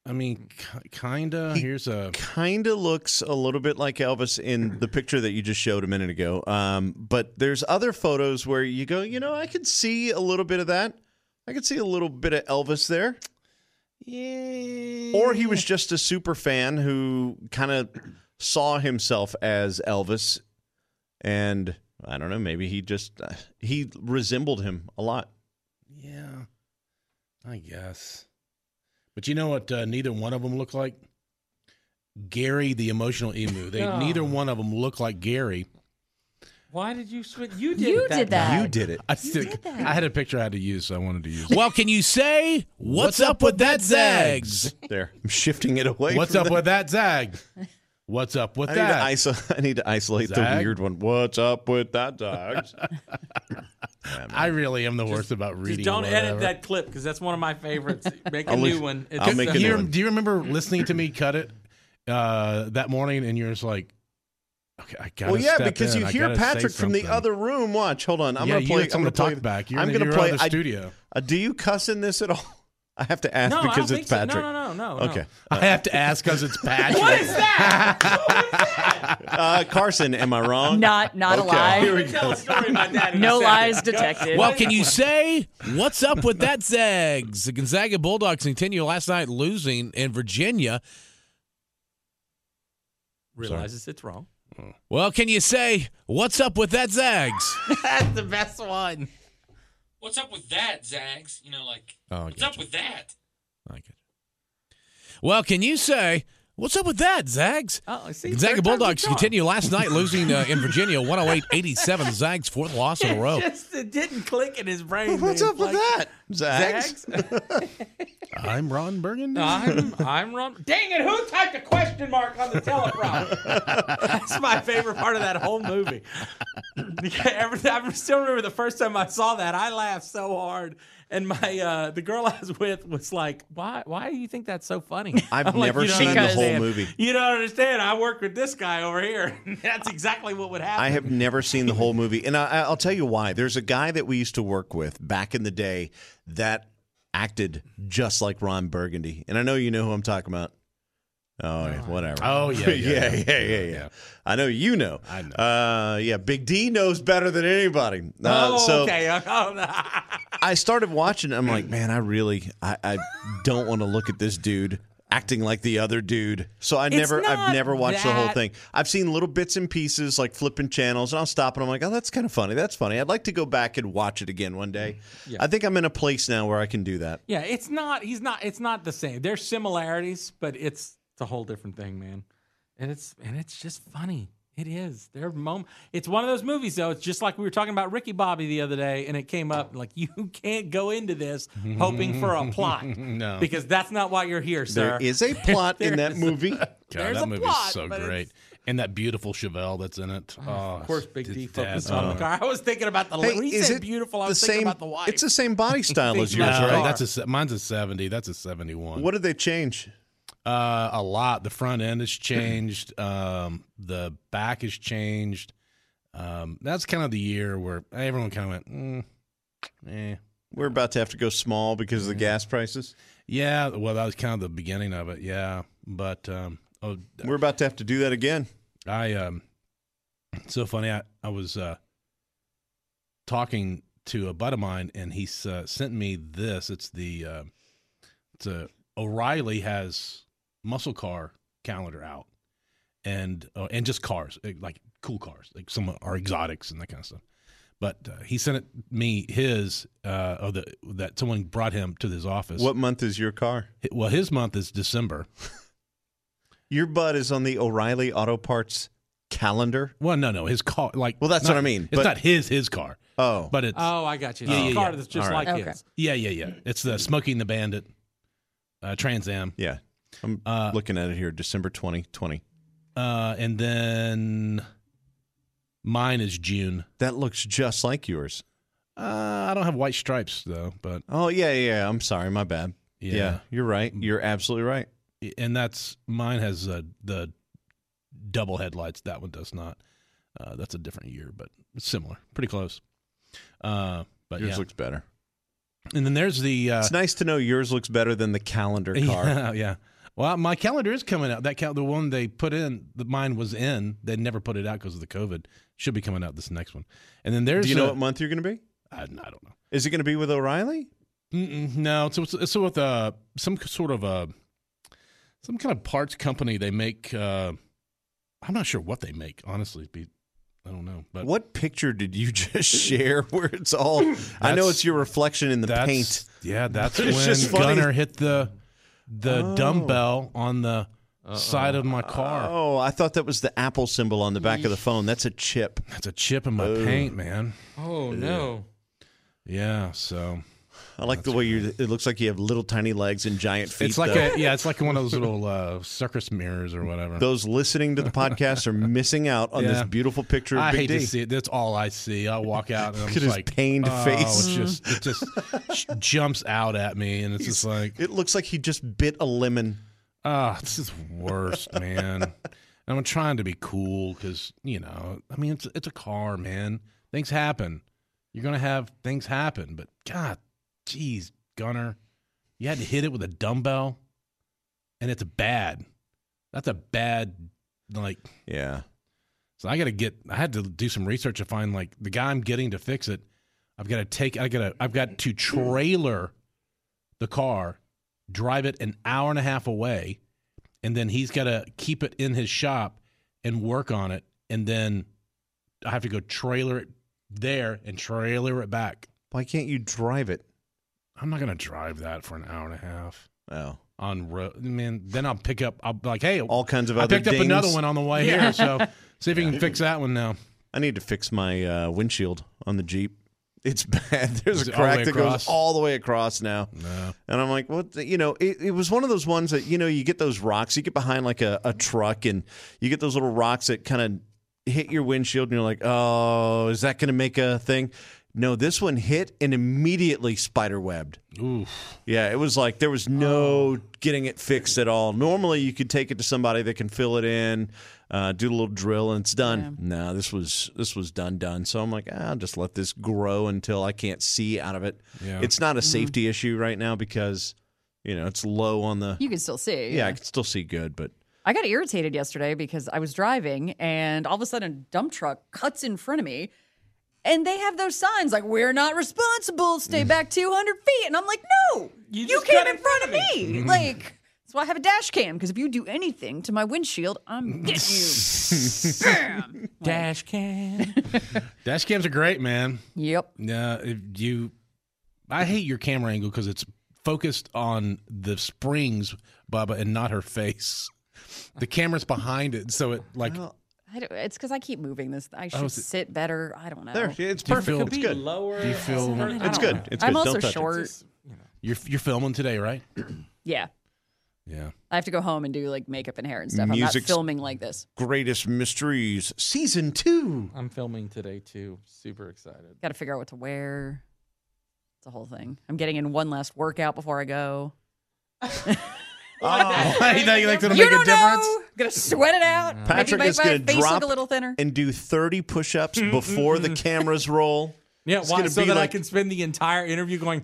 I mean, k- kinda.
He
Here's a
kind of looks a little bit like Elvis in the picture that you just showed a minute ago. Um, but there's other photos where you go, you know, I could see a little bit of that. I could see a little bit of Elvis there.
yeah.
Or he was just a super fan who kind of saw himself as Elvis, and I don't know, maybe he just uh, he resembled him a lot.
Yeah, I guess. But you know what? Uh, neither one of them look like Gary, the emotional emu. They
No.
neither one of them look like Gary.
Why did you switch? You did
You
it that
did that.
You did it.
I think
did that.
I had a picture I had to use, so I wanted to use. it.
Well, can you say, what's, up with that Zags?
There, I'm shifting it away.
What's
from
up
that.
with that Zag? What's up with
I need,
that?
to iso- I need to isolate
Zag?
the weird one. What's up with that, Zags?
I really am the worst about reading.
Just don't
or
edit
whatever.
that clip because that's one of my favorites. Make a
I'll
new
look-
one. It's
I'll make
so-
a
Do
new
you,
one.
do you remember listening to me cut it uh, that morning, and you're just like, "Okay, I gotta."
Well, yeah,
step
because
in.
you
I
hear
gotta say
Patrick from the
something."
other room. Watch, hold on. I'm
yeah,
gonna
you
play.
had someone
I'm
to
gonna
talk
play.
back. You're
I'm
in,
gonna
you're
play.
out of the
I-
studio.
Uh, do you cuss in this at all? I have to ask
No, I
because
don't
it's
think so.
Patrick.
No, no, no, no. no.
Okay.
I have to ask because it's Patrick.
What is that?
Uh, Carson, am I wrong?
Not not
Okay,
a lie.
here we
Tell a story about that. in a
No
second.
lies detected.
Well, can you say, what's up with that Zags? The Gonzaga Bulldogs continue last night losing in Virginia.
Realizes it's wrong.
Well, can you say, what's up with that Zags?
That's the best one.
What's up with that, Zags? You know, like,
Oh, I
what's
get
up
you.
with that?
I get you. Well, can you say, what's up with that, Zags?
Oh, see,
Gonzaga
third time's a
Bulldogs
charm.
continue last night losing uh, in Virginia, one oh eight eighty-seven. Zags fourth loss in a row.
It just it didn't click in his brain.
What's
man.
up with
Like,
that, Zags?
Zags?
I'm Ron Burgundy.
I'm I'm wrong. Dang it! Who typed a question mark on the teleprompter? That's my favorite part of that whole movie. Every, I still remember the first time I saw that. I laughed so hard, and my uh, the girl I was with was like, "Why? Why do you think that's so funny?"
I've
I'm like,
never
"You don't
seen the whole
understand.
movie.
You don't understand. I work with this guy over here. That's exactly what would happen.
I have never seen the whole movie, and I, I'll tell you why. There's a guy that we used to work with back in the day that acted just like Ron Burgundy, and I know you know who I'm talking about. Oh, whatever.
Oh, yeah,
yeah,
yeah,
yeah, yeah, yeah,
yeah.
I know you know.
I know.
Uh, yeah, Big D knows better than anybody. Uh,
oh,
so
okay. Oh, no.
I started watching. I'm like, man, I really, I, I don't want to look at this dude acting like the other dude. So I never, I've
not
never watched the whole
that-
thing. I've seen little bits and pieces, like flipping channels, and I'll stop and I'm like, oh, that's kind of funny. That's funny. I'd like to go back and watch it again one day.
Yeah.
I think I'm in a place now where I can do that.
Yeah, it's not. He's not. It's not the same. There's similarities, but it's it's a whole different thing, man. And it's and it's just funny. It is. There are mom- It's one of those movies, though. It's just like we were talking about Ricky Bobby the other day, and it came up like you can't go into this hoping for a plot,
No.
because that's not why you're here, sir.
There is a plot in
There
that
is.
movie.
God,
There's
that
a
movie's
plot,
so
but
great.
it's-
And that beautiful Chevelle that's in it. Oh,
Of course, Big D
it's
focused
dead.
on the car. I was thinking about the.
Hey,
when he
is
said
it
beautiful, I
the
was thinking
same?
about the wife.
It's the same body style as yours,
No,
No,
right?
that's a se- mine's a seventy. That's a seventy-one.
What did they change?
Uh, a lot. The front end has changed. um, the back has changed. Um, that's kind of the year where everyone kind of went, mm, eh.
We're about to have to go small because of the gas prices.
Yeah, well, that was kind of the beginning of it. Yeah, but um, oh,
We're about to have to do that again.
I um, it's so funny. I I was uh talking to a bud of mine, and he uh, sent me this. It's the uh, it's a O'Reilly has muscle car calendar out, and uh, and just cars, like cool cars, like some are exotics and that kind of stuff. But uh, he sent it me his uh, of the that someone brought him to his office.
What month is your car?
Well, his month is December.
Your bud is on the O'Reilly Auto Parts calendar.
Well, no, no, his car. Like,
Well, that's
not-
what I mean,
It's
but-
not his his car,
Oh,
but it's
Oh, I got you.
Yeah,
It's a
yeah,
car
yeah.
that's just
All right.
like
Okay.
his.
yeah, yeah, yeah. It's the Smoking the Bandit uh, Trans Am.
yeah. I'm
Uh,
looking at it here, December twenty twenty.
Uh, and then mine is June.
That looks just like yours.
Uh, I don't have white stripes though, but
Oh, yeah, yeah. I'm sorry. My bad. Yeah,
yeah,
you're right. You're absolutely right.
and that's mine has uh, the double headlights. That one does not. Uh, that's a different year, but it's similar, pretty close. Uh, but
Yours
yeah,
looks better.
and then there's the uh,
It's nice to know yours looks better than the calendar car.
yeah, yeah. Well, my calendar is coming out. That cal- the one they put in, the mine was in. They never put it out because of the COVID. Should be coming out this next one. And then there's.
Do you know
a,
what month you're going to be?
I, I don't know.
Is it going to be with O'Reilly?
Mm-mm, no, it's, it's, it's with uh, some sort of a some kind of parts company. They make. Uh, I'm not sure what they make. Honestly, be I don't know. But
What picture did you just share where it's all? I know it's your reflection in the
that's,
paint.
Yeah, that's
It's
when
just funny.
Gunner hit the the
Oh.
dumbbell on the side of my car.
Oh, I thought that was the Apple symbol on the back of the phone. That's a chip.
That's a chip in my paint, man.
Oh no.
Yeah, so
I like the way you. It looks like you have little tiny legs and giant feet.
it's like
though.
a yeah, it's like one of those little uh, circus mirrors or whatever.
Those listening to the podcast are missing out on this
Yeah.
beautiful picture of
I
Big
hate
D.
to see it. That's all I see. I'll walk out and I'm
Look at
just
his
like
pained
oh,
face.
It's just it just sh- jumps out at me, and it's just like,
It looks like he just bit a lemon.
oh, this is worst, man. And I'm trying to be cool because you know, I mean, it's it's a car, man. Things happen. You're gonna have things happen, but God, geez, Gunner, you had to hit it with a dumbbell, and it's bad. That's a bad, like.
Yeah.
So I got to get. I had to do some research to find like the guy I'm getting to fix it. I've got to take. I got to. I've got to trailer the car, drive it an hour and a half away, and then he's got to keep it in his shop and work on it, and then I have to go trailer it there and trailer it back.
Why can't you drive it?
I'm not going to drive that for an hour and a half
Oh.
on road. Man, then I'll pick up. I'll be like, hey,
All kinds of
I
other
picked up
dings.
another one on the way here. So see if you can fix that one now.
I need to fix my uh, windshield on the Jeep. It's bad. There's
Is
a
it all the
crack
way
that goes
across?
all the way across now.
No.
And I'm like, what? the- You know, it, it was one of those ones that, you know, you get those rocks, you get behind like a, a truck and you get those little rocks that kind of hit your windshield and you're like, oh, is that going to make a thing? No, this one hit and immediately spider webbed.
Oof.
Yeah, it was like there was no getting it fixed at all. Normally, you could take it to somebody that can fill it in, uh, do a little drill, and it's done. No, this was this was done done. So I'm like, ah, I'll just let this grow until I can't see out of it.
Yeah.
It's not a safety issue right now because you know it's low on the.
You can still see.
Yeah, I can still see good, but
I got irritated yesterday because I was driving and all of a sudden a dump truck cuts in front of me. And they have those signs like, we're not responsible, stay back two hundred feet. And I'm like, no,
You
you,
just
came
cut
in front of me. Like, that's why I have a dash cam, because if you do anything to my windshield, I'm getting you. Bam!
Dash cam.
Dash cams are great, man.
Yep.
Yeah, if you. I hate your camera angle because it's focused on the springs, Bubba, and not her face. The camera's behind it, so it like.
I don't, it's because I keep moving this. I should
Oh, is it-
sit better. I don't know.
there, it's
Do you
perfect.
feel-
It's
Be
good.
lower.
Do you feel-
I don't
It's
know.
good. It's
I'm
good.
also
Don't touch it.
short.
You're you're filming today, right?
Yeah.
Yeah.
I have to go home and do like makeup and hair and stuff. I'm not
Music's-
filming like this.
Greatest Mysteries season two.
I'm filming today too. Super excited.
Got to figure out what to wear. It's a whole thing. I'm getting in one last workout before I go.
Oh, you think you like to
you
make a
don't
difference?
know. Gonna sweat it out.
Patrick
Maybe
is
make my
going to
face
drop
look a little thinner.
and do thirty push-ups before the cameras roll.
Yeah,
It's
why,
gonna
so
be
that I
like-
can spend the entire interview going.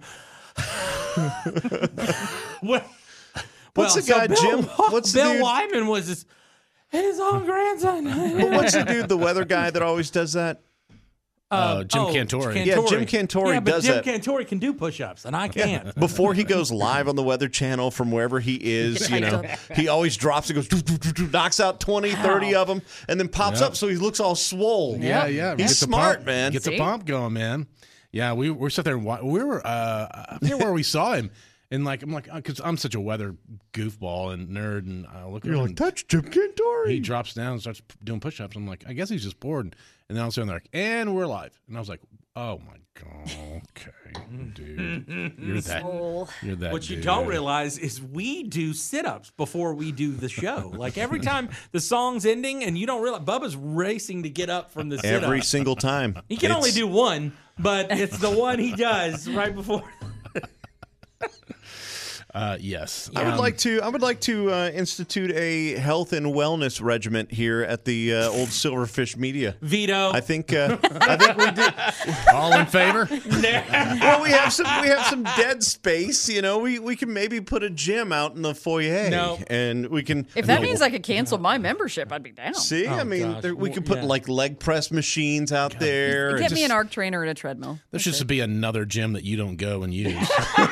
well,
What's the
so
guy,
Bill,
Jim? What's the
Bill
dude?
Wyman was his, his own grandson.
But what's the dude, the weather guy that always does that?
Uh, Jim Cantori.
Yeah, Jim Cantori
yeah, but
does
Jim
that.
Cantori can do push-ups, and I can't.
Before he goes live on the Weather Channel from wherever he is, you know, he always drops and goes, doo, doo, doo, doo, knocks out twenty, thirty of them, and then pops
Yep.
up so he looks all swole.
Yeah, yeah.
He's
Get the
smart,
pump-
man.
Get the
See?
pump going, man. Yeah, we we sat there and wa- we were. Uh, I forget where we saw him, and like I'm like because I'm such a weather goofball and nerd, and I look at
You're
him.
like, that's Jim Cantori.
He drops down and starts p- doing push-ups. I'm like, I guess he's just bored. And then all of a sudden they're like, and we're live. And I was like, oh my god, okay, dude, you're that,
Oh.
you're that.
What you
dude.
don't realize is we do sit-ups before we do the show. Like every time the song's ending, and you don't realize Bubba's racing to get up from the sit-up.
Every single time.
He can only
It's-
do one, but it's the one he does right before.
Uh, yes.
I would
Um,
like to. I would like to uh, institute a health and wellness regiment here at the uh, old Silverfish Media.
Veto.
I think. Uh, I think we do.
all in favor.
Well, we have some. We have some dead space. You know, we, we can maybe put a gym out in the foyer.
No.
And we can.
If that means I could cancel my membership, I'd be down.
See, I
Oh,
mean,
gosh.
there, we
Well,
could put
yeah.
like leg press machines out there.
Get
and
me
just-
an arc trainer and a treadmill.
There should just be another gym that you don't go and use.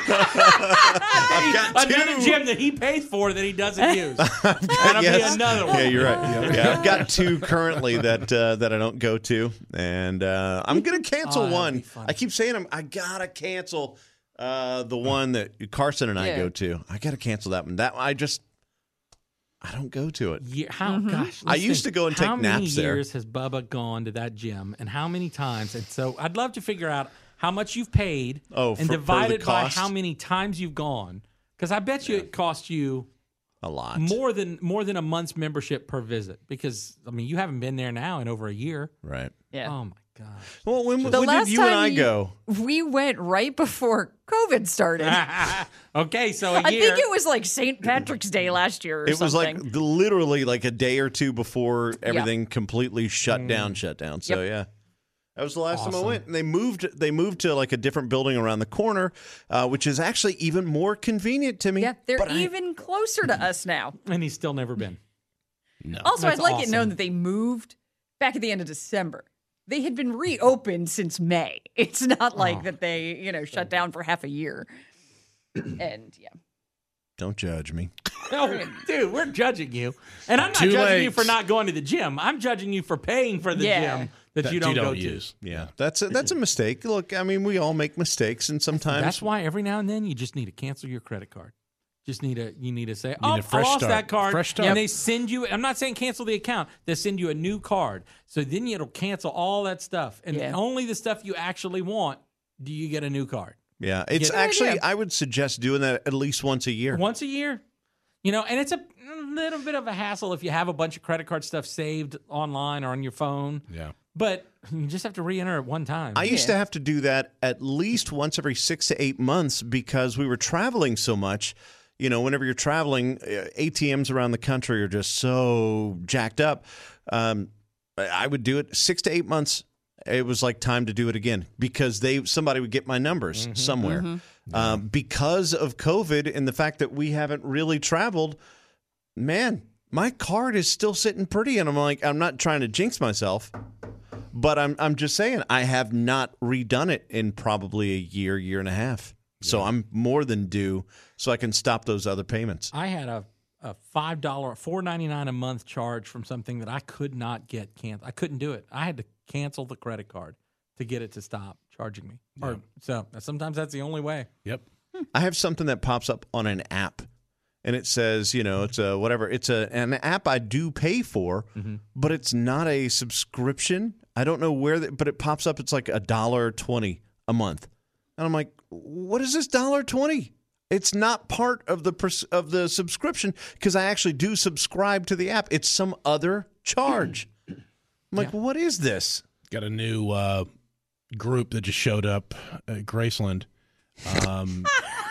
I've got
Another
two.
gym that he pays for that he doesn't use. That'll
Yes.
be another one.
Yeah, you're right. Yeah, I've got two currently that uh, that I don't go to, and uh, I'm gonna cancel
Oh, that'd
one.
be fun.
I keep saying I'm, I gotta cancel uh, the one that Carson and I
Yeah.
go to. I gotta cancel that one. That I just I don't go to it.
Year, how
Mm-hmm.
gosh?
I
let's
used
think.
to go and take
how many
naps there.
years has Bubba gone to that gym, and how many times? And so I'd love to figure out how much you've paid,
Oh,
and
for- for the
divide it by
cost?
how many times you've gone. Because I bet you it cost you
A lot.
more than more than a month's membership per visit. Because I mean, you haven't been there now in over a year.
Right.
Yeah.
Oh my gosh.
Well, when,
The
when
last
did you and
time
I
you-
go?
We went right before COVID started.
Okay, so a
I
year.
think it was like Saint Patrick's Day last year or
It was
something.
like the, literally like a day or two before everything completely shut down, shut down. So
Yep.
yeah, that was the last time I
Awesome.
went. And they moved. They moved to like a different building around the corner, uh, which is actually even more convenient to me.
yeah, they're
But I-
even closer to us now.
and he's still never been.
No.
Also,
That's
I'd like
awesome.
it known that they moved back at the end of December. They had been reopened since May. It's not like
Oh.
that they, you know, shut down for half a year. And yeah.
Don't judge me.
No, dude, we're judging you, and I'm not
Too
judging
late.
you for not going to the gym. I'm judging you for paying for the
Yeah.
gym that, you don't, go to.
use.
Yeah, that's a, that's a mistake. Look, I mean, we all make mistakes, and sometimes
That's why every now and then you just need to cancel your credit card. Just need to you need to say, "Oh,
need a fresh
I lost
start.
that card,"
Fresh start.
and they send you. I'm not saying cancel the account. They send you a new card, so then it'll cancel all that stuff, and
Yeah.
only the stuff you actually want do you get a new card
yeah, it's
Good
actually
idea.
I would suggest doing that at least once a year.
once a year. You know, and it's a little bit of a hassle if you have a bunch of credit card stuff saved online or on your phone.
Yeah.
But you just have to re-enter it one time.
I used to have to do that at least once every six to eight months because we were traveling so much. You know, whenever you're traveling, uh, A T Ms around the country are just so jacked up. Um, I I would do it six to eight months. It was like time to do it again because they somebody would get my numbers somewhere. Um, because of COVID and the fact that we haven't really traveled, man, my card is still sitting pretty. And I'm like, I'm not trying to jinx myself. But I'm I'm just saying I have not redone it in probably a year, year and a half. So I'm more than due, so I can stop those other payments.
I had a, a five dollar, four ninety nine a month charge from something that I could not get canceled. I couldn't do it. I had to cancel the credit card to get it to stop charging me. Or so sometimes that's the only way.
Yep.
I have something that pops up on an app, and it says, you know, it's a whatever. It's a an app I do pay for, but it's not a subscription. I don't know where, the, but it pops up. It's like a dollar twenty a month, and I'm like, what is this dollar twenty? It's not part of the pers- of the subscription because I actually do subscribe to the app. It's some other charge. I'm like, what is this?
Got a new uh, group that just showed up at Graceland. Um,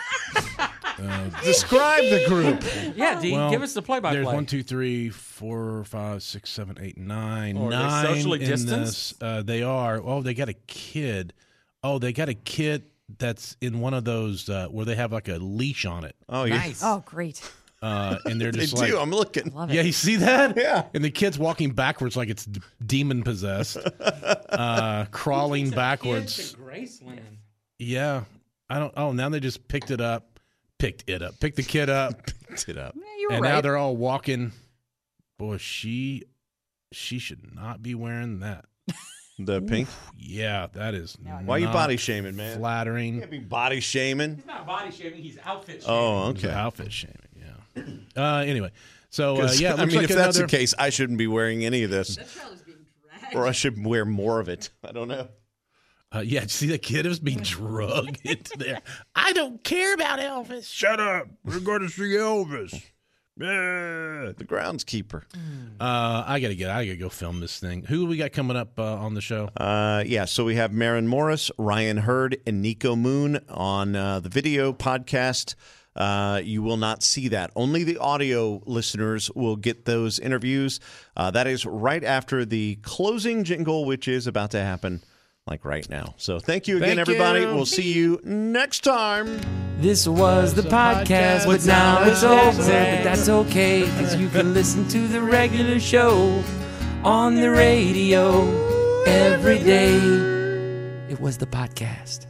Describe the group.
Yeah, D,
well,
give us the play by
There's
play.
one, two, three, four, five, six, seven, eight, nine,
Oh, are they
nine
socially
in
distanced?
this. Uh, they are. Oh, they got a kid. Oh, they got a kid that's in one of those uh, where they have like a leash on it,
Oh, yeah.
Nice.
Oh, great.
uh, and they're
They
just
do.
like,
I'm looking.
Love it.
yeah, you see that?
Yeah.
And the kid's walking backwards like it's d- demon possessed, uh, crawling
Kids
backwards.
to Graceland.
Yeah, I don't. Oh, now they just picked it up, picked it up, picked the kid up,
Picked it up.
Yeah, you were
and
right.
now they're all walking. Boy, she, she should not be wearing that.
The pink.
Yeah, that is.
Why are you
not
body shaming, man?
Flattering.
Can't be body shaming.
He's not body shaming, he's outfit shaming.
Oh,
It's
okay.
outfit shaming. Yeah. Uh, anyway, so uh,
'Cause,
yeah, it
I
looks
mean,
like
if that's
another-
the case, I shouldn't be wearing any of this, or I should wear more of it. I don't know.
Uh, yeah, see the kid was being drugged into there. I don't care about Elvis. Shut up. We're going to see Elvis. Yeah.
The groundskeeper.
Uh, I gotta get. I gotta go film this thing. Who we got coming up uh, on the show?
Uh, yeah, so we have Maren Morris, Ryan Hurd, and Nico Moon on uh, the video podcast Uh, you will not see that. Only the audio listeners will get those interviews. Uh, that is right after the closing jingle, which is about to happen like right now. So thank you again,
Thank
everybody.
you.
We'll see you next time.
This was the podcast, but now it's over. But that's okay, because you can listen to the regular show on the radio every day. It was the podcast.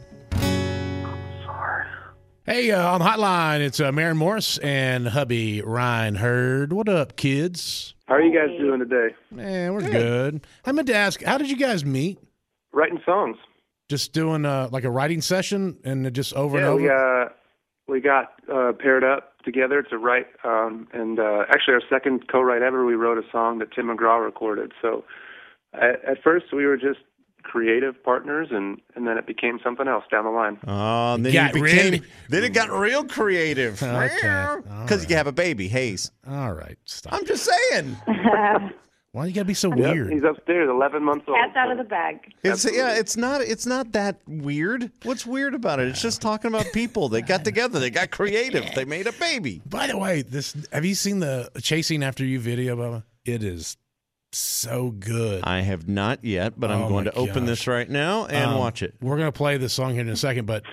Hey, uh, on the hotline, it's uh, Maren Morris and hubby Ryan Hurd. What up, kids?
How are you guys doing today?
Man, we're good. I meant to ask, how did you guys meet?
Writing songs.
Just doing uh, like a writing session and just over
yeah,
and over?
we uh, we got uh, paired up together to write, um, and uh, actually our second co-write ever, we wrote a song that Tim McGraw recorded. So at, at first we were just creative partners, and, and then it became something else down the line.
Oh, and then
Got
you became,
really-
then it got real creative.
Okay.
Because
All
you
right.
have a baby, Hayes.
All right, stop.
I'm just saying.
Why you gotta be so
Yep,
weird?
he's upstairs, eleven months old.
Cat's out of the bag.
It's
Absolutely.
yeah, it's not it's not that weird. What's weird about it? It's just talking about people. They got together, they got creative, they made a baby.
By the way, this have you seen the Chasing After You video, Bubba? It is so good.
I have not yet, but I'm
Oh,
going
my
to open
gosh.
this right now and
Um,
watch it.
We're gonna play this song here in a second, but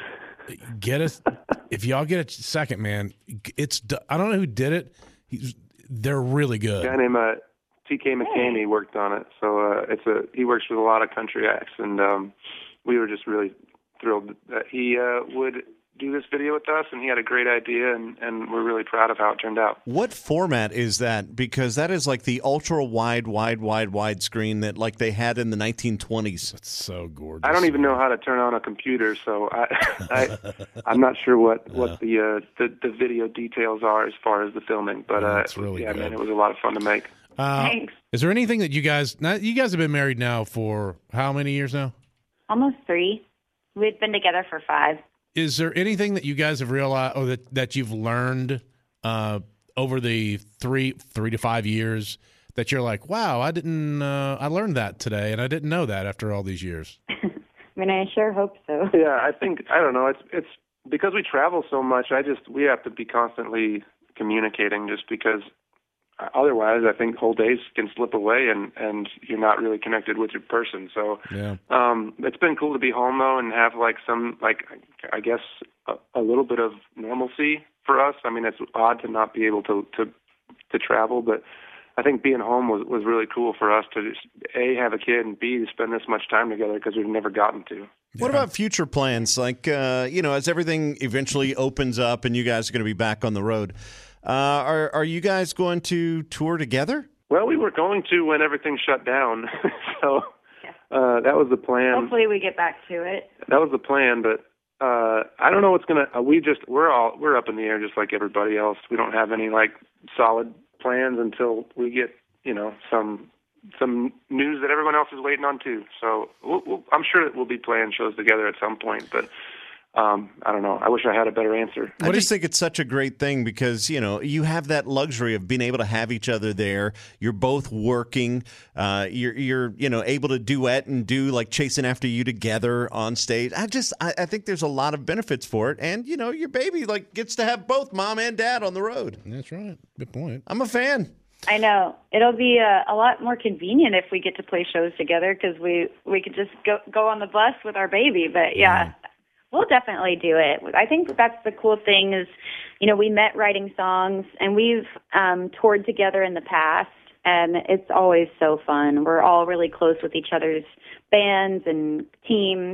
get us if y'all get a second, man. It's I don't know who did it. He's, they're really good.
A guy named uh, T K McCamey worked on it. So uh, it's a he works with a lot of country acts, and um, we were just really thrilled that he uh, would do this video with us, and he had a great idea, and, and we're really proud of how it turned out.
What format is that? Because that is like the ultra wide, wide, wide, wide screen that like they had in the nineteen twenties.
It's so gorgeous.
I don't even know how to turn on a computer, so I, I I'm not sure what what the, uh, the the video details are as far as the filming. But uh,
That's really
yeah,
good.
man, it was a lot of fun to make.
Uh,
Thanks.
is there anything that you guys? Now, you guys have been married now for how many years now?
Almost three. We've been together for five.
Is there anything that you guys have realized or that, that you've learned uh, over the three three to five years that you're like, wow, I didn't, uh, I learned that today, and I didn't know that after all these years?
I mean, I sure hope so.
Yeah, I think I don't know. It's it's because we travel so much. I just we have to be constantly communicating, just because otherwise, I think whole days can slip away, and and you're not really connected with your person. So
Yeah.
um, it's been cool to be home though, and have like some like I guess a, a little bit of normalcy for us. I mean, it's odd to not be able to to to travel, but I think being home was was really cool for us to just A, have a kid, and B, to spend this much time together, because we've never gotten to.
What about future plans? Like, uh, you know, as everything eventually opens up and you guys are going to be back on the road, uh, are are you guys going to tour together?
Well, we were going to when everything shut down, so uh, that was the plan.
Hopefully we get back to it.
That was the plan, but uh, I don't know what's gonna. Uh, we just we're all we're up in the air just like everybody else. We don't have any like solid plans until we get you know some some news that everyone else is waiting on too. So we'll, we'll, I'm sure that we'll be playing shows together at some point, but. Um, I don't know. I wish I had a better answer.
I just think it's such a great thing because, you know, you have that luxury of being able to have each other there. You're both working. Uh, you're, you're, you know, able to duet and do like Chasing After You together on stage. I just, I, I think there's a lot of benefits for it. And, you know, your baby like gets to have both mom and dad on the road.
That's right. Good point.
I'm a fan.
I know. It'll be a, a lot more convenient if we get to play shows together, because we, we could just go, go on the bus with our baby. But, yeah. We'll definitely do it. I think that's the cool thing is, you know, we met writing songs, and we've um, toured together in the past, and it's always so fun. We're all really close with each other's bands and teams.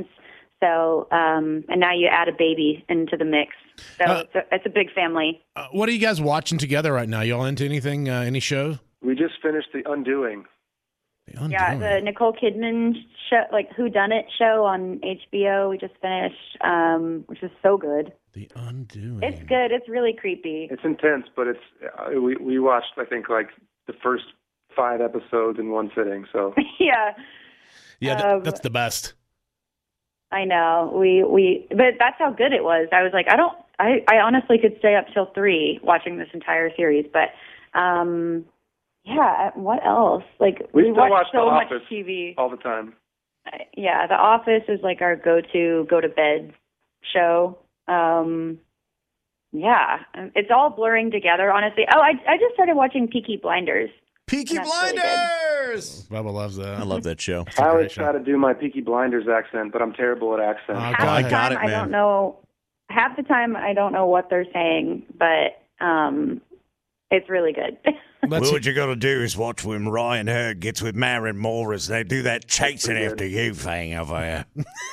So, um, and now you add a baby into the mix. So
Uh,
it's, a, it's a big family.
Uh, what are you guys watching together right now? Y'all into anything? Uh, any show?
We just finished The Undoing.
The
Yeah,
Undoing.
the Nicole Kidman show, like Who Done It show on H B O. We just finished, um, which is so good.
The Undoing.
It's good. It's really creepy.
It's intense, but it's uh, we we watched I think like the first five episodes in one sitting. So
yeah,
Yeah, th-
um,
that's the best.
I know. We we, but that's how good it was. I was like, I don't. I I honestly could stay up till three watching this entire series. But um, yeah. What else? Like
we,
we
still
watch
watch
so
The
much
Office
T V.
all the time.
Yeah, The Office is like our go-to go to bed show. Um, yeah, it's all blurring together, honestly. Oh, I, I just started watching Peaky Blinders.
Peaky Blinders!
Bubba loves that.
I love that show.
I always try to do my Peaky Blinders accent, but I'm terrible at accents.
Oh,
Half
go
the
ahead.
got
time,
it,
I
man.
don't know. Half the time, I don't know what they're saying, but um, it's really good.
Let's
Well, what you got to do is watch when Ryan Hurd gets with Maren Morris. They do that chasing after you thing over there.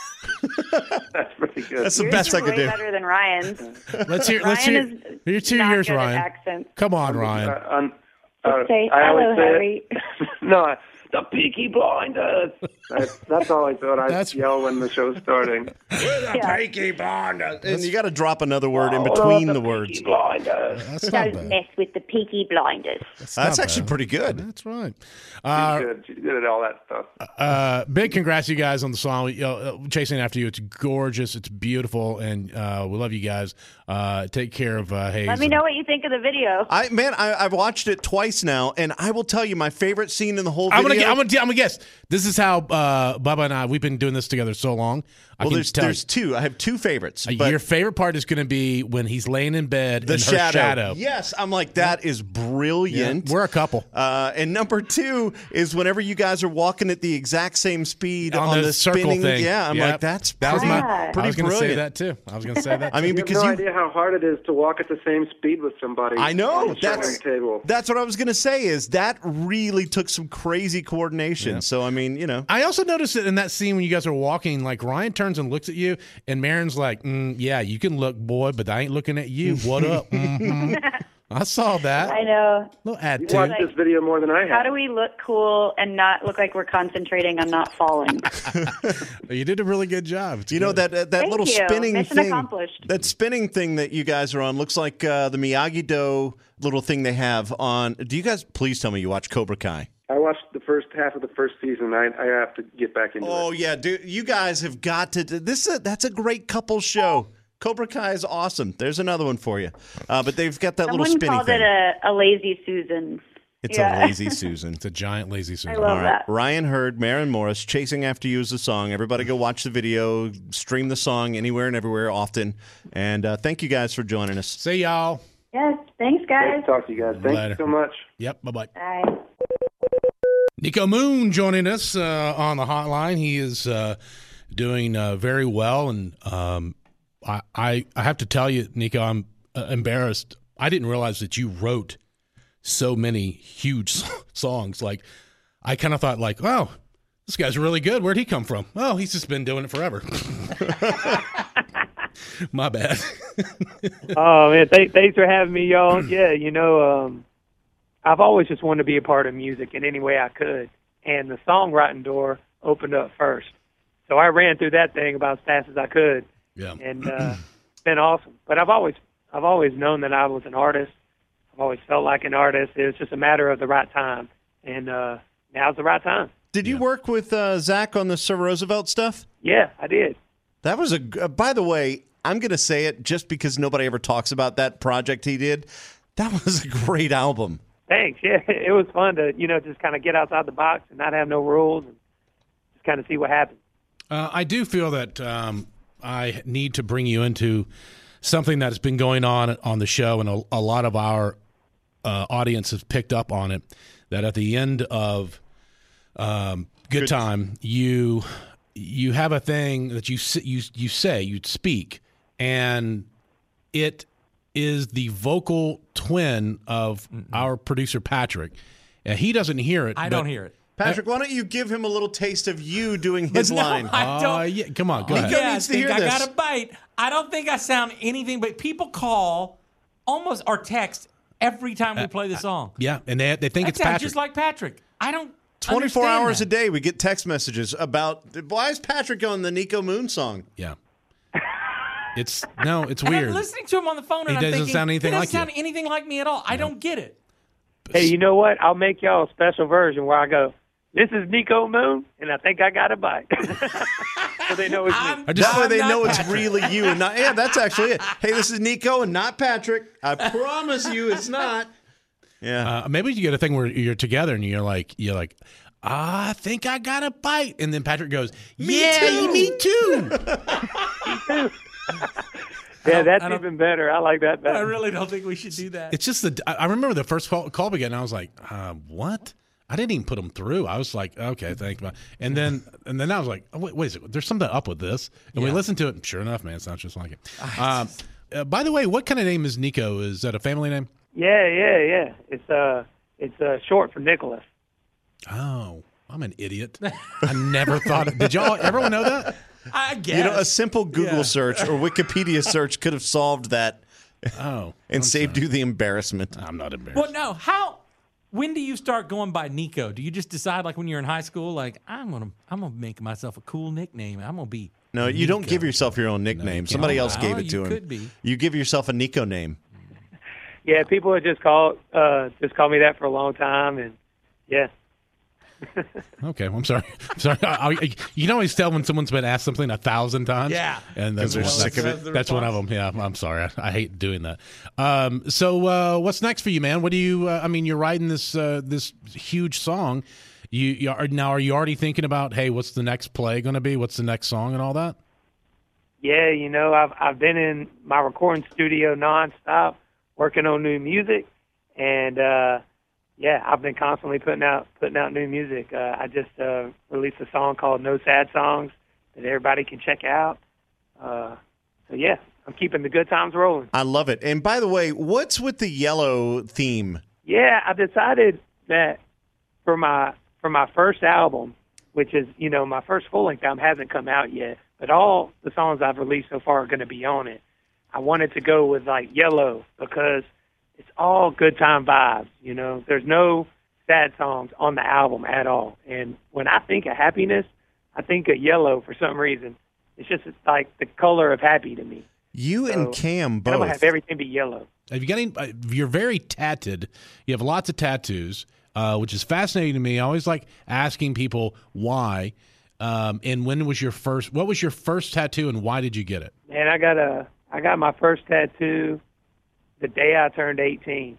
That's pretty good.
That's the
Yours
best
is
I could
way
do.
better than Ryan's.
let's hear. Let's
Ryan
hear.
is
Here's two
not
years,
good at
Ryan.
accents.
Come on, Ryan.
Uh, um, uh,
Say,
I always
hello,
say
Harry.
it. no, I, the Peaky Blinders. That's, that's all I thought I'd
That's-
yell when the show's starting.
Yeah.
Peaky Blinders.
And you got to drop another word in
Oh,
between
the
the words.
Peaky Blinders.
That's not
Don't
bad.
mess with the Peaky Blinders.
That's
not
actually
bad.
pretty good.
That's right.
She's
Uh,
good. She's good at all that stuff.
uh, big congrats to you guys on the song. You know, uh, Chasing After You. It's gorgeous. It's beautiful, and uh, we love you guys. Uh, take care of uh, Hayes.
Let me know what you think of the video.
I man, I, I've watched it twice now, and I will tell you my favorite scene in the whole
I'm
video.
gonna, I'm gonna, I'm gonna guess. This is how uh, Bubba and I we've been doing this together so long. I
well,
can
there's
tell
there's two. I have two favorites.
you.
But
Your favorite part is going to be when he's laying in bed
the
and
shadow.
her shadow.
Yes, I'm like that is brilliant.
We're a couple.
Uh, and number two is whenever you guys are walking at the exact same speed
On
on,
the
the,
circle
spinning.
thing.
Yeah, I'm
Yep.
like that's
That was
pretty,
my.
Yeah.
pretty
I was going to say
brilliant.
that too. I was going to say that.
I mean,
You have
because
no
you,
idea how hard it is to walk at the same speed with somebody.
I
on
know
the
that's
sharing table.
that's what I was going to say. Is that really took some crazy coordination? So I mean, you know,
I also noticed that in that scene when you guys are walking, like Ryan turns and looks at you, and Marin's like, mm, "Yeah, you can look, boy, but I ain't looking at you. What up?" Mhm. I saw that.
I know.
Little
You
attitude.
watched this video more than I have.
How do we look cool and not look like we're concentrating on not falling?
You did a really good job. It's
you know
good.
that uh, that
Thank
little
you.
spinning
Mission
thing.
accomplished.
That spinning thing that you guys are on looks like uh, the Miyagi Do little thing they have on. Do you guys please tell me you watch Cobra Kai?
I watched the first half of the first season. I, I have to get back into
Oh
it.
yeah, dude, you guys have got to. This is a, that's a great couple show. Cobra Kai is awesome. There's another one for you. Uh, but they've got that little
Someone
spinning
called
thing.
it a, a lazy Susan.
it's
yeah.
a lazy Susan.
It's a giant lazy Susan.
I love
All right.
that.
Ryan Hurd, Maren Morris, Chasing After You is the song. Everybody go watch the video, stream the song anywhere and everywhere often. And uh, thank you guys for joining us.
See y'all.
Yes. Thanks, guys.
Great to talk to you guys. Thank
Later.
you so much.
Yep. Bye bye.
Bye.
Nico Moon joining us uh, on the hotline. He is uh, doing uh, very well, and um, I, I I have to tell you, Nico, I'm uh, embarrassed. I didn't realize that you wrote so many huge songs. Like, I kind of thought, like, oh, this guy's really good. Where'd he come from? Oh, he's just been doing it forever. My bad.
Oh man, th- thanks for having me, y'all. Yeah, you know, um, I've always just wanted to be a part of music in any way I could, and the songwriting door opened up first. So I ran through that thing about as fast as I could,
Yeah.
and uh, it's been awesome. But I've always, I've always known that I was an artist. I've always felt like an artist. It was just a matter of the right time, and uh, now's the right time.
Did you work with uh, Zach on the Sir Roosevelt stuff?
Yeah, I did.
That was a. Uh, by the way, I'm going to say it just because nobody ever talks about that project he did. That was a great album.
Thanks. Yeah, it was fun to, you know, just kind of get outside the box and not have no rules and just kind of see what happens.
Uh, I do feel that um, I need to bring you into something that has been going on on the show, and a, a lot of our uh, audience has picked up on it, that at the end of um, Good, Good Time, you you have a thing that you s- you you say, you speak, and it is the vocal twin of Mm-mm. our producer Patrick. And he doesn't hear it.
I don't hear it.
Patrick, why don't you give him a little taste of you doing his
no,
line?
I don't.
Uh, yeah, come on, go
Oh,
ahead.
yeah, I
needs to
think
hear
I
this.
got a bite. I don't think I sound anything, but people call almost or text every time we play the song.
Yeah, and they they think
I
it's
sound
Patrick.
just like Patrick. I don't.
twenty-four
understand
hours
that.
a day, we get text messages about why is Patrick on the Nico Moon song?
Yeah. It's no, it's
And
weird.
I'm listening to him on the phone, and
He
I'm
doesn't
thinking,
sound anything
he
like
doesn't
you.
sound anything like me at all. I don't get it.
Hey, you know what? I'll make y'all a special version where I go, this is Nico Moon, and I think I got a bite. So they know it's me.
I'm,
That way
I'm
they
not
know it's
Patrick.
really you and not. Yeah, that's actually it. Hey, this is Nico and not Patrick. I promise you, it's not. Yeah.
Uh, maybe you get a thing where you're together and you're like, you're like, ah, I think I got a bite, and then Patrick goes,
Me
yeah,
too.
me too.
Yeah, that's
I don't-
even better. I like that better.
I really don't think we should do that.
It's just the. I I remember the first call, call began. And I was like, uh, "What?" I didn't even put them through. I was like, "Okay, thanks." And then, and then I was like, oh, "Wait, wait a second. There's something up with this." And we
Yeah.
listened to it. Sure enough, man, it sounds just like it. Um, uh, by the way, what kind of name is Nico? Is that a family name?
Yeah, yeah, yeah. It's uh, it's uh, short for Nicholas.
Oh, I'm an idiot. I never thought. Of, did y'all? Everyone know that?
I guess.
You know, a simple Google
Yeah.
search or Wikipedia search could have solved that
Oh,
and
I'm
saved
sorry.
you the embarrassment.
I'm not embarrassed.
Well, no. How? When do you start going by Nico? Do you just decide, like when you're in high school, like I'm gonna, I'm gonna make myself a cool nickname. I'm gonna be.
No, you don't
Nico.
give yourself your own nickname. Somebody else
Well,
gave it to
you
him.
could be.
You give yourself a Nico name.
Yeah, people have just called uh, just called me that for a long time, and yeah.
Okay, well, I'm sorry. I'm sorry. I, I, you can always tell when someone's been asked something a thousand times.
Yeah.
and that's
'Cause they're
one,
sick of
that's,
it.
that's one of them. Yeah, I'm sorry. I, I hate doing that. Um, so, uh, what's next for you, man? What do you? Uh, I mean, you're writing this uh, this huge song. You, you are now. Are you already thinking about? Hey, what's the next play going to be? What's the next song and all that?
Yeah, you know, I've I've been in my recording studio nonstop, working on new music, and uh, yeah, I've been constantly putting out putting out new music. Uh, I just uh, released a song called "No Sad Songs" that everybody can check out. Uh, so yeah, I'm keeping the good times rolling.
I love it. And by the way, what's with the yellow theme?
Yeah, I decided that for my for my first album, which is, you know, my first full length album hasn't come out yet, but all the songs I've released so far are going to be on it. I wanted to go with like yellow because it's all good time vibes. You know, there's no sad songs on the album at all. And when I think of happiness, I think of yellow for some reason. It's just like the color of happy to me.
You
So,
and Cam
And I'm gonna
both.
have everything be yellow.
Have you got any? uh, You're very tatted. You have lots of tattoos, uh, which is fascinating to me. I always like asking people why. Um, and when was your first? What was your first tattoo, and why did you get it?
And I got a, I got my first tattoo the day I turned eighteen.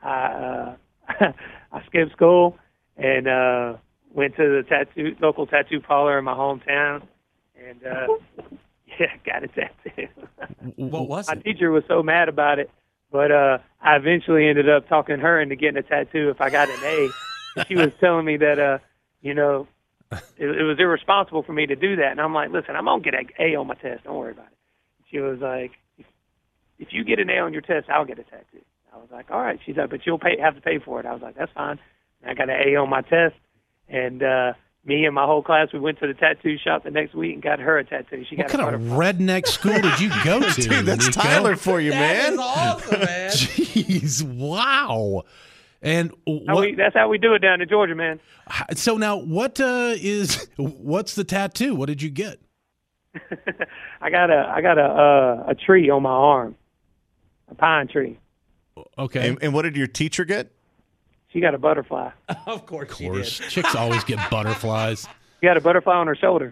I, uh, I skipped school and uh, went to the tattoo local tattoo parlor in my hometown, and uh, yeah, got a tattoo.
What was
My
it?
teacher was so mad about it, but uh, I eventually ended up talking her into getting a tattoo if I got an A. And she was telling me that, uh, you know, it, it was irresponsible for me to do that. And I'm like, listen, I'm going to get an A on my test. Don't worry about it. She was like, if, if you get an A on your test, I'll get a tattoo. I was like, all right. She's like, but you'll pay, have to pay for it. I was like, that's fine. And I got an A on my test. And uh, me and my whole class, we went to the tattoo shop the next week and got her a tattoo. She
What
got
kind
a
of
butterfly.
redneck school did you go to?
Dude, that's
Nico?
Tyler for you,
That
man.
is awesome, man.
Jeez, wow. And
How
what,
we, that's how we do it down in Georgia, man.
so now, what uh, is what's the tattoo? What did you get?
I got a I got a uh, a tree on my arm, a pine tree.
Okay,
And, and what did your teacher get?
She got a butterfly.
Of course,
of
she
course,
did.
chicks always get butterflies.
She got a butterfly on her shoulder.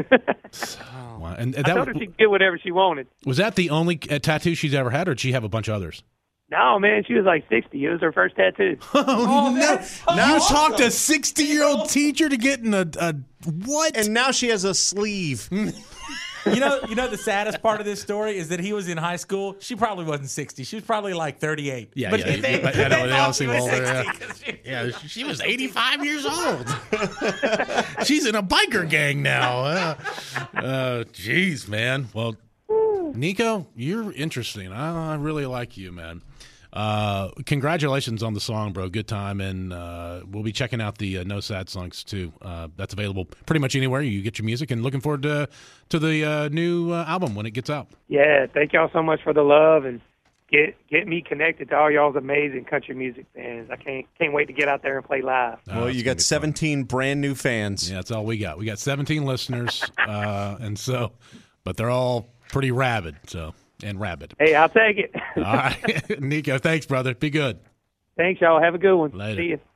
Wow. And, and
I
that
told her she could get whatever she wanted.
was that the only uh, tattoo she's ever had, or did she have a bunch of others?
No, man, she was like sixty. It was her first tattoo.
Oh,
no. that's so
You
awesome.
talked a sixty-year-old teacher to getting a, a what?
And now she has a sleeve.
You know, you know the saddest part of this story is that he was in high school. She probably wasn't sixty. She was probably like thirty-eight.
Yeah,
but
yeah,
They,
yeah, I know, they all
thought she
seem
was
older, yeah.
sixty 'cause she-
Yeah, she was eighty-five years old. She's in a biker gang now. Uh, uh, geez, man. Well, Nico, you're interesting. I, I really like you, man. Uh, congratulations on the song, bro. Good time, and uh, we'll be checking out the uh, No Sad Songs too. Uh, that's available pretty much anywhere you get your music, and looking forward to to the uh, new uh, album when it gets out.
Yeah, thank y'all so much for the love and get get me connected to all y'all's amazing country music fans. I can't can't wait to get out there and play live.
Well, you got seventeen brand new fans.
Yeah, that's all we got. We got seventeen listeners, uh, and so, but they're all pretty rabid. So and rabid.
Hey, I'll take it.
All right, Nico. Thanks, brother. Be good.
Thanks, y'all. Have a good one.
Later.
See you.